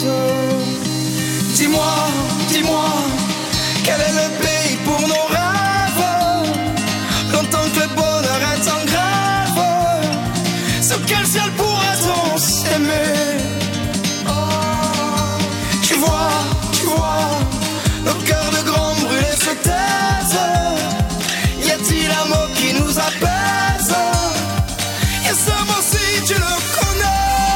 Dis-moi, quel est le pays pour nos rêves? Longtemps que le bonheur est en grève. Sur quel ciel pourra-t-on s'aimer? Tu vois, nos cœurs de grands brûlés se taisent. Y a-t-il un mot qui nous apaise? Et ce mot si tu le connais.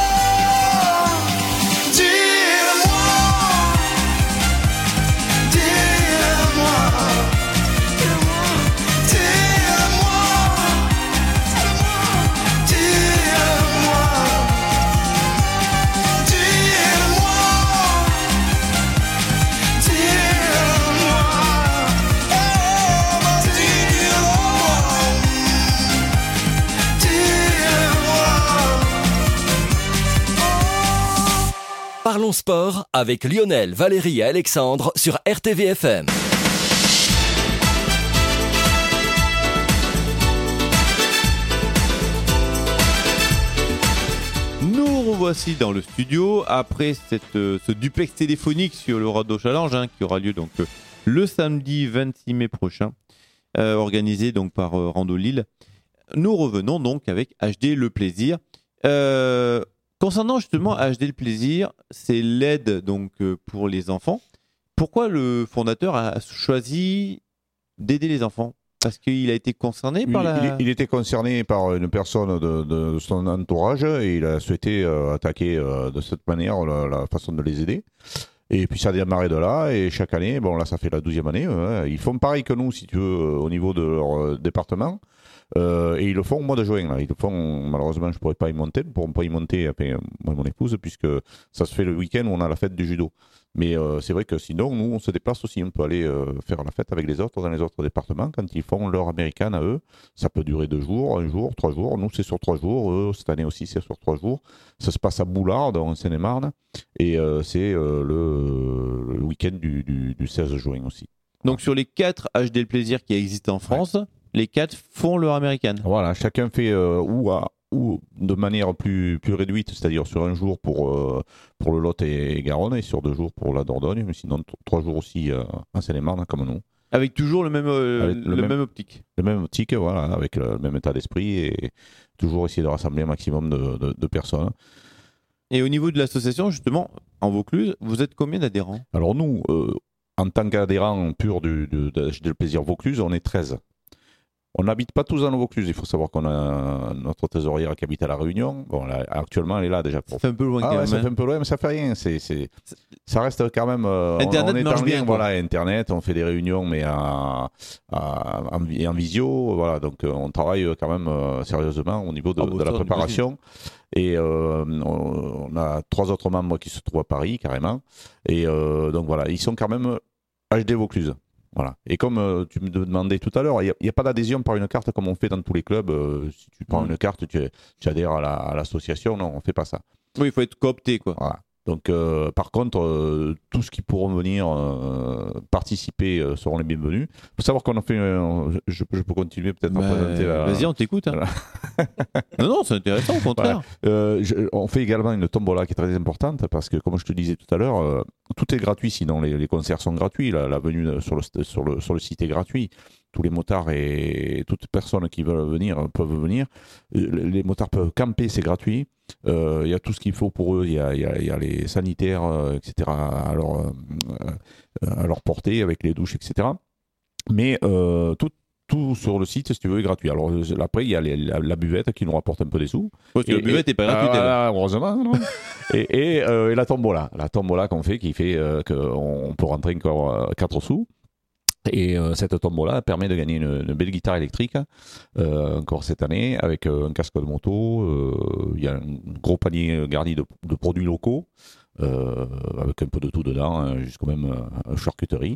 Parlons sport avec Lionel, Valérie et Alexandre sur RTVFM. Nous revoici dans le studio après ce duplex téléphonique sur le Rando Challenge qui aura lieu donc le samedi 26 mai prochain, organisé donc par Rando Lille. Nous revenons donc avec HD Le Plaisir. Concernant justement HD Le Plaisir, c'est l'aide donc pour les enfants. Pourquoi le fondateur a choisi d'aider les enfants? Parce qu'il a été concerné par il était concerné par une personne de son entourage et il a souhaité attaquer de cette manière la façon de les aider. Et puis ça a démarré de là, et chaque année, bon là ça fait la 12e année, ils font pareil que nous, si tu veux, au niveau de leur département. Et ils le font au mois de juin. Là. Ils le font, malheureusement, je ne pourrais pas y monter. Nous ne pourrons pas y monter avec moi et mon épouse, puisque ça se fait le week-end où on a la fête du judo. Mais c'est vrai que sinon, nous, on se déplace aussi. On peut aller faire la fête avec les autres dans les autres départements quand ils font leur américaine à eux. Ça peut durer 2 jours, 1 jour, 3 jours. Nous, c'est sur 3 jours. Eux, cette année aussi, c'est sur 3 jours. Ça se passe à Boulard, en Seine-et-Marne. Et c'est le week-end du 16 juin aussi. Donc sur les 4 HD Le Plaisir qui existent en France, les 4 font leur américaine. Voilà, chacun fait ou de manière plus réduite, c'est-à-dire sur 1 jour pour le Lot et Garonne, et sur 2 jours pour la Dordogne, mais sinon 3 jours aussi en Seine-et-Marne, comme nous. Avec toujours le même optique. Le même optique, voilà, avec le même état d'esprit, et toujours essayer de rassembler un maximum de personnes. Et au niveau de l'association, justement, en Vaucluse, vous êtes combien d'adhérents ? Alors nous, en tant qu'adhérents purs de Le Plaisir Vaucluse, on est 13. On n'habite pas tous dans le Vaucluse. Il faut savoir qu'on a notre trésorière qui habite à La Réunion. Bon, là, actuellement, elle est là déjà. Ça fait un peu loin quand même. Ça fait un peu loin, mais ça fait rien. Ça reste quand même. Internet on est marche en bien. lien, voilà, Internet, on fait des réunions, mais en visio. Voilà, donc on travaille quand même sérieusement au niveau de la préparation. Et on a 3 autres membres qui se trouvent à Paris, carrément. Et donc voilà, ils sont quand même HD Vaucluse. Voilà. Et comme tu me demandais tout à l'heure, il n'y a pas d'adhésion par une carte comme on fait dans tous les clubs. Si tu prends une carte, tu adhères à l'association. Non, on ne fait pas ça. Oui, il faut être coopté, quoi. Voilà. Donc, par contre, tous ceux qui pourront venir participer seront les bienvenus. Il faut savoir qu'on a fait. Je peux continuer peut-être à présenter. Vas-y, on t'écoute. Hein. non, c'est intéressant, au contraire. Voilà. On fait également une tombola qui est très importante parce que, comme je te disais tout à l'heure, tout est gratuit. Sinon, les concerts sont gratuits. La venue sur le site est gratuit. Tous les motards et toutes personnes qui veulent venir peuvent venir. Les motards peuvent camper, c'est gratuit. Il y a tout ce qu'il faut pour eux. Il y a les sanitaires, etc. à leur portée avec les douches, etc. Mais tout sur le site, si tu veux, est gratuit. Alors après, il y a la buvette qui nous rapporte un peu des sous. Parce que la buvette n'est pas gratuite. Heureusement, non. et la tombola. La tombola qu'on fait, qui fait qu'on peut rentrer encore 4 sous. Et cette tombola permet de gagner une belle guitare électrique encore cette année avec un casque de moto. Il y a un gros panier garni de produits locaux avec un peu de tout dedans, jusqu'au même charcuterie.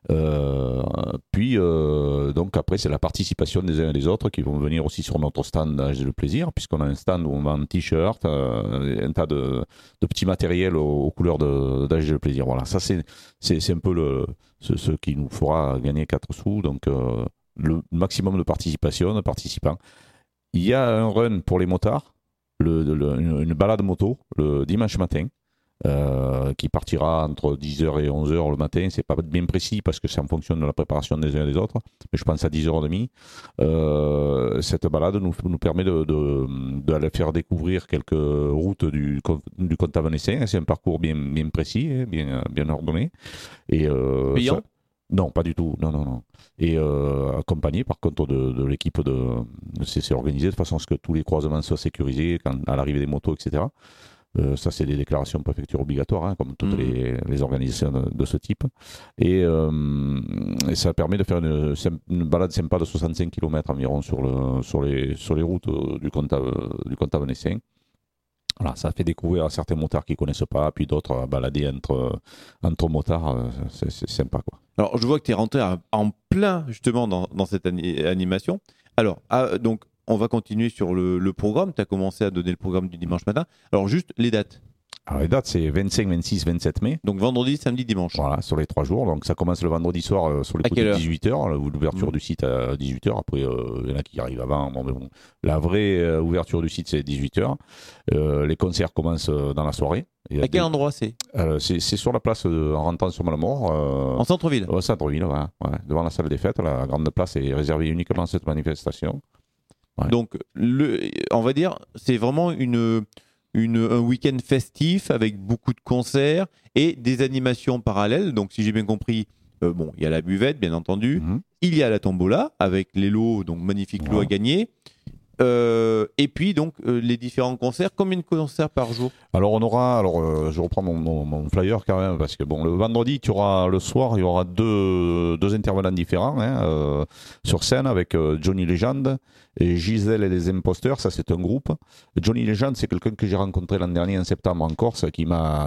Puis donc après c'est la participation des uns et des autres qui vont venir aussi sur notre stand d'HD Le Plaisir, puisqu'on a un stand où on vend un t-shirt, un tas de petits matériels aux couleurs d'HD Le Plaisir. Voilà, ça c'est un peu ce qui nous fera gagner 4 sous, donc le maximum de participants. Il y a un run pour les motards, une balade moto le dimanche matin, qui partira entre 10h et 11h le matin. C'est pas bien précis parce que c'est en fonction de la préparation des uns et des autres, mais je pense à 10h30. Cette balade nous permet d'aller faire découvrir quelques routes du Comte Avenessin. C'est un parcours bien précis, bien ordonné. Et payant ? Non, pas du tout. Non. Et accompagné par contre de l'équipe c'est organisé de façon à ce que tous les croisements soient sécurisés à l'arrivée des motos, etc. Ça, c'est des déclarations de préfecture obligatoires, comme toutes les organisations de ce type. Et ça permet de faire une balade sympa de 65 km environ sur les routes du Comte Avenessin. Voilà, ça fait découvrir à certains motards qui ne connaissent pas, puis d'autres à balader entre motards. C'est sympa, quoi. Alors, je vois que tu es rentré en plein, justement, dans cette animation. Alors, donc, on va continuer sur le programme. Tu as commencé à donner le programme du dimanche matin. Alors, juste les dates. Alors, les dates, c'est 25, 26, 27 mai. Donc, vendredi, samedi, dimanche. Voilà, sur les 3 jours. Donc, ça commence le vendredi soir sur les coups de 18h. L'ouverture du site à 18h. Après, il y en a qui arrivent avant. Bon. La vraie ouverture du site, c'est 18h. Les concerts commencent dans la soirée. À quel endroit c'est sur la place en rentrant sur Malamort. En centre-ville. Au centre-ville, voilà. Ouais, devant la salle des fêtes. La grande place est réservée uniquement à cette manifestation. Ouais. Donc, on va dire, c'est vraiment un week-end festif avec beaucoup de concerts et des animations parallèles. Donc, si j'ai bien compris, il y a la buvette, bien entendu. Il y a la tombola avec les lots, donc magnifiques lots à gagner. Et puis donc les différents concerts, combien de concerts par jour? Alors je reprends mon flyer quand même, parce que bon, le vendredi, le soir, il y aura deux intervenants différents sur scène avec Johnny Legend et Gisèle et les Imposteurs. Ça, c'est un groupe. Johnny Legend, c'est quelqu'un que j'ai rencontré l'an dernier en septembre en Corse, qui m'a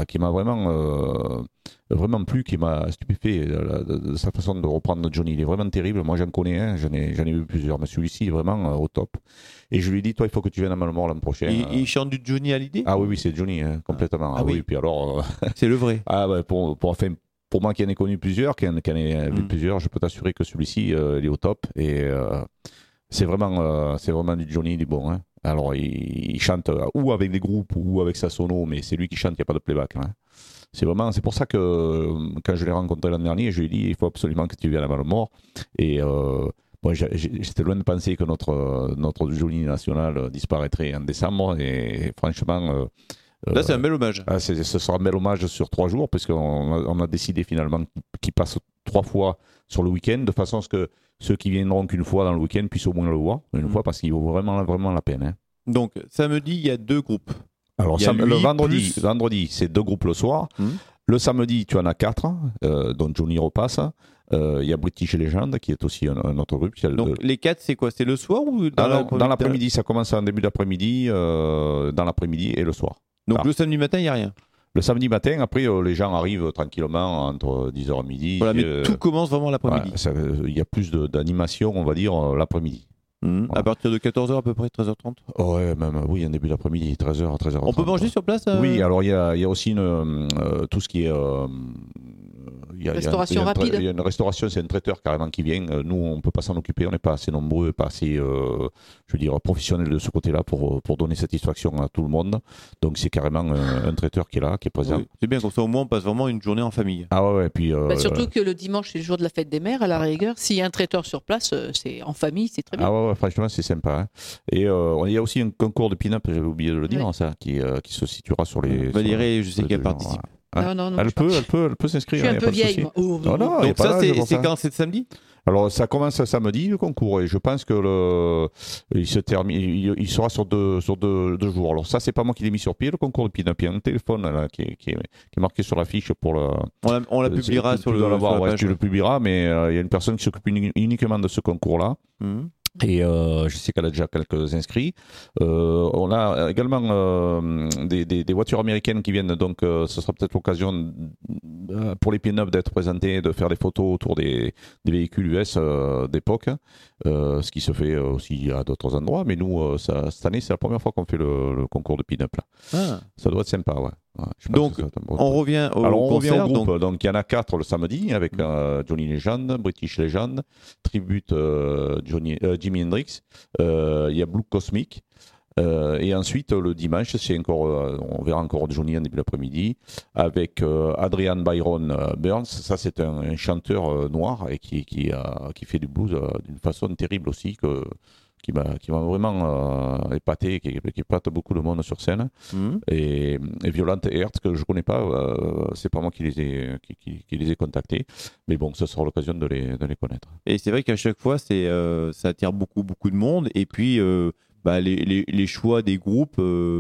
vraiment plu, qui m'a stupéfait de sa façon de reprendre Johnny. Il est vraiment terrible. Moi, j'en connais un, j'en ai vu plusieurs, mais celui-ci est vraiment au top. Et je lui ai dit, toi, il faut que tu viennes à Malemort l'an prochain. Il chante du Johnny Hallyday? Ah oui, c'est Johnny, complètement. Ah oui, puis alors. C'est le vrai. Ah ouais, pour moi qui en ai connu plusieurs, qui en ai vu plusieurs, je peux t'assurer que celui-ci, il est au top. Et c'est vraiment du Johnny, du bon. Alors, il chante ou avec des groupes ou avec sa sono, mais c'est lui qui chante, il n'y a pas de playback. C'est pour ça que quand je l'ai rencontré l'an dernier, je lui ai dit, il faut absolument que tu viennes à Malemort. Et j'étais loin de penser que notre Johnny national disparaîtrait en décembre. Et franchement... là, c'est un bel hommage. Ce sera un bel hommage sur 3 jours, puisqu'on a décidé finalement qu'il passe 3 fois sur le week-end, de façon à ce que ceux qui viendront qu'une fois dans le week-end puissent au moins le voir une fois, parce qu'il vaut vraiment la peine. Donc, samedi, il y a 2 groupes. Alors, le vendredi, c'est 2 groupes le soir. Le samedi, tu en as 4, dont Johnny repasse. Il y a British Legend, qui est aussi un autre groupe. Donc, les 4, c'est quoi? C'est le soir ou dans l'après-midi? Ça commence en début d'après-midi, dans l'après-midi et le soir. Donc, le samedi matin, il n'y a rien? Le samedi matin, après, les gens arrivent tranquillement entre 10h et midi. Voilà, mais tout commence vraiment l'après-midi. Il y a plus d'animation, on va dire, l'après-midi. Voilà. À partir de 14h à peu près, 13h30? Ouais, même, oui, en début d'après-midi, 13h à 13h30. On peut manger sur place? Oui, alors il y a aussi tout ce qui est... restauration rapide. Il y a une restauration, c'est un traiteur carrément qui vient. Nous, on ne peut pas s'en occuper, on n'est pas assez nombreux, pas assez, professionnels de ce côté-là pour donner satisfaction à tout le monde. Donc c'est carrément un traiteur qui est là, qui est présent. Oui, c'est bien, comme ça au moins on passe vraiment une journée en famille. Ah ouais, puis... surtout que le dimanche, c'est le jour de la fête des mères, à la rigueur. S'il y a un traiteur sur place, c'est en famille, c'est très bien. Ah ouais, franchement, c'est sympa. Et il y a aussi un concours de pin-up, j'avais oublié de le dire, ça, qui se situera sur les... Valérie, je sais qu'elle participe. Non, elle peut s'inscrire. Je suis un peu vieille, moi. Donc ça, c'est quand? C'est samedi? Alors ça commence samedi le concours, et je pense que il se termine, il sera sur deux jours. Alors ça, c'est pas moi qui l'ai mis sur pied, le concours de pin-up. Il y a un téléphone là, qui est marqué sur la fiche pour le... On la publiera sur la page. Tu le publieras, mais il y a une personne qui s'occupe uniquement de ce concours-là. Et je sais qu'elle a déjà quelques inscrits. On a également des voitures américaines qui viennent, donc ce sera peut-être l'occasion pour les pin-up d'être présentés, de faire des photos autour des véhicules US d'époque, ce qui se fait aussi à d'autres endroits. Mais nous, cette année, c'est la première fois qu'on fait le concours de pin-up. Ça doit être sympa, ouais. Donc, on revient au concert. Groupe. Donc, il y en a 4 le samedi avec Johnny Legend, British Legend, Tribute Jimi Hendrix. Il y a Blue Cosmic. Et ensuite, le dimanche, c'est on verra encore Johnny en début d'après-midi avec Adrian Byron Burns. Ça, c'est un chanteur noir et qui fait du blues d'une façon terrible aussi, qui m'a vraiment épaté, qui épate beaucoup de monde sur scène. Et Violent Heart, que je ne connais pas, c'est pas moi qui les ai contactés. Mais bon, ce sera l'occasion de les connaître. Et c'est vrai qu'à chaque fois, ça attire beaucoup de monde. Et puis, les choix des groupes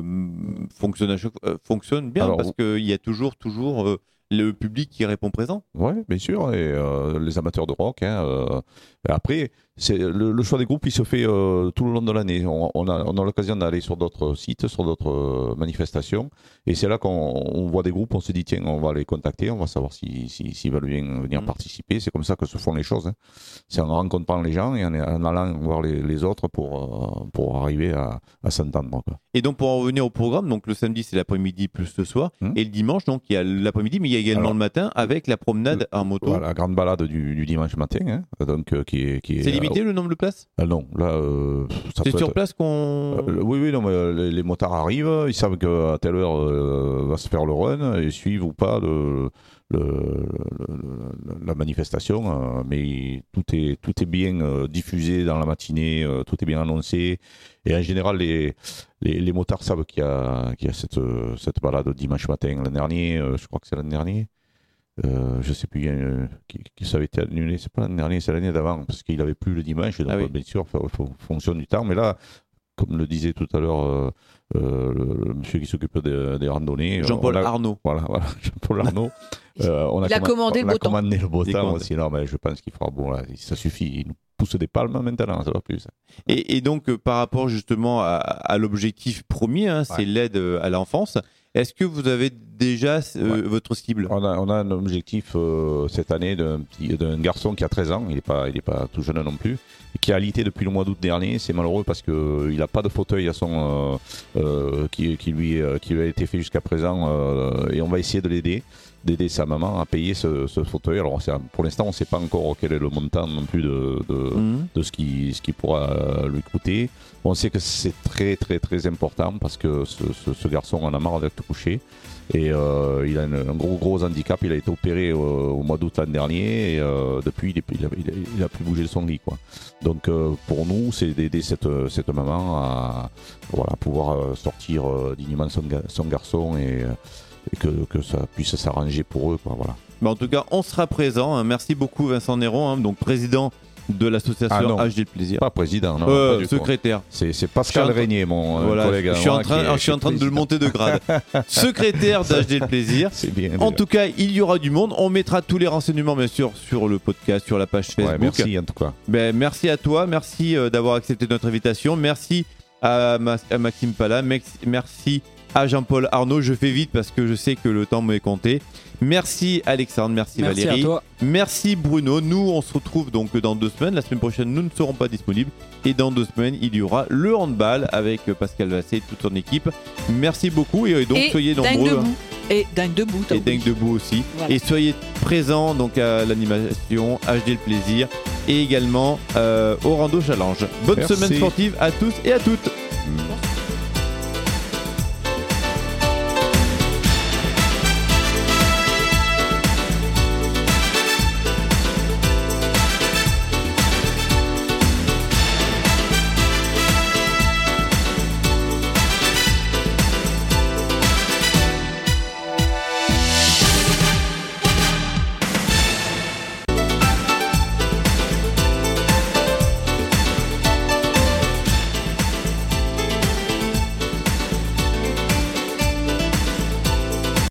fonctionnent bien. Alors, parce qu'il y a toujours le public qui répond présent. Oui, bien sûr, et les amateurs de rock. Après, le choix des groupes, il se fait tout le long de l'année. On a l'occasion d'aller sur d'autres sites, sur d'autres manifestations, et c'est là qu'on voit des groupes, on se dit tiens, on va les contacter, on va savoir s'ils veulent bien venir participer. C'est comme ça que se font les choses. C'est en rencontrant les gens et en allant voir les autres pour arriver à s'entendre. Et donc pour en revenir au programme, donc le samedi c'est l'après-midi plus le soir, et le dimanche donc il y a l'après-midi, mais il y a également le matin avec la promenade en moto. Voilà, la grande balade du dimanche matin, donc qui est c'est limité le nombre de places? Non, là c'est sur place qu'on... oui, non, mais les motards arrivent, ils savent qu'à telle heure va se faire le run, et suivent ou pas la manifestation, mais tout est bien diffusé dans la matinée, tout est bien annoncé, et en général les motards savent qu'il y a cette balade dimanche matin. L'an dernier, je crois que c'est l'an dernier, je sais plus qui ça avait été annulé, c'est pas l'année dernière, c'est l'année d'avant, parce qu'il avait plus le dimanche, donc bien sûr, fonction du temps, mais là comme le disait tout à l'heure le monsieur qui s'occupe des randonnées. Jean-Paul Arnaud. Voilà, Jean-Paul Arnaud. Il a commandé le beau temps. commandé le beau temps aussi. Non, mais je pense qu'il fera bon. Là, ça suffit. Il nous pousse des palmes maintenant, ça va plus. Et donc, par rapport justement à l'objectif premier, c'est l'aide à l'enfance. Est-ce que vous avez déjà votre cible ? On a un objectif cette année d'un garçon qui a 13 ans, il est pas tout jeune non plus, qui a alité depuis le mois d'août dernier. C'est malheureux parce qu'il n'a pas de fauteuil à son, qui lui a été fait jusqu'à présent, et on va essayer d'aider sa maman à payer ce fauteuil. Alors pour l'instant on ne sait pas encore quel est le montant non plus de ce qui pourra lui coûter. On sait que c'est très très très important parce que ce garçon en a marre d'être couché et il a un gros handicap. Il a été opéré au mois d'août l'an dernier et depuis il a plus bougé de son lit, quoi. Donc pour nous c'est d'aider cette maman à pouvoir sortir dignement son garçon et que ça puisse s'arranger pour eux, quoi, voilà. En tout cas, on sera présent. Merci beaucoup Vincent Néron, donc président de l'association HD Le Plaisir. Pas président, non. Pas du secrétaire. C'est Pascal Régnier, mon collègue. Je suis en train de le monter de grade. Secrétaire d'HD Le Plaisir. C'est bien. En tout cas, il y aura du monde. On mettra tous les renseignements, bien sûr, sur le podcast, sur la page Facebook. Ouais, merci en tout cas. Merci à toi. Merci d'avoir accepté notre invitation. Merci à Maxime Pala. Merci à Jean-Paul Arnaud. Je fais vite parce que je sais que le temps m'est compté. Merci Alexandre, merci Valérie. Merci à toi. Merci Bruno. Nous, on se retrouve donc dans 2 semaines. La semaine prochaine, nous ne serons pas disponibles. Et dans 2 semaines, il y aura le handball avec Pascal Vassé et toute son équipe. Merci beaucoup et donc soyez nombreux. Et Dingue Debout. Et Dingue Debout aussi. Voilà. Et soyez présents donc à l'animation HD Le Plaisir et également au Rando Challenge. Bonne semaine sportive à tous et à toutes.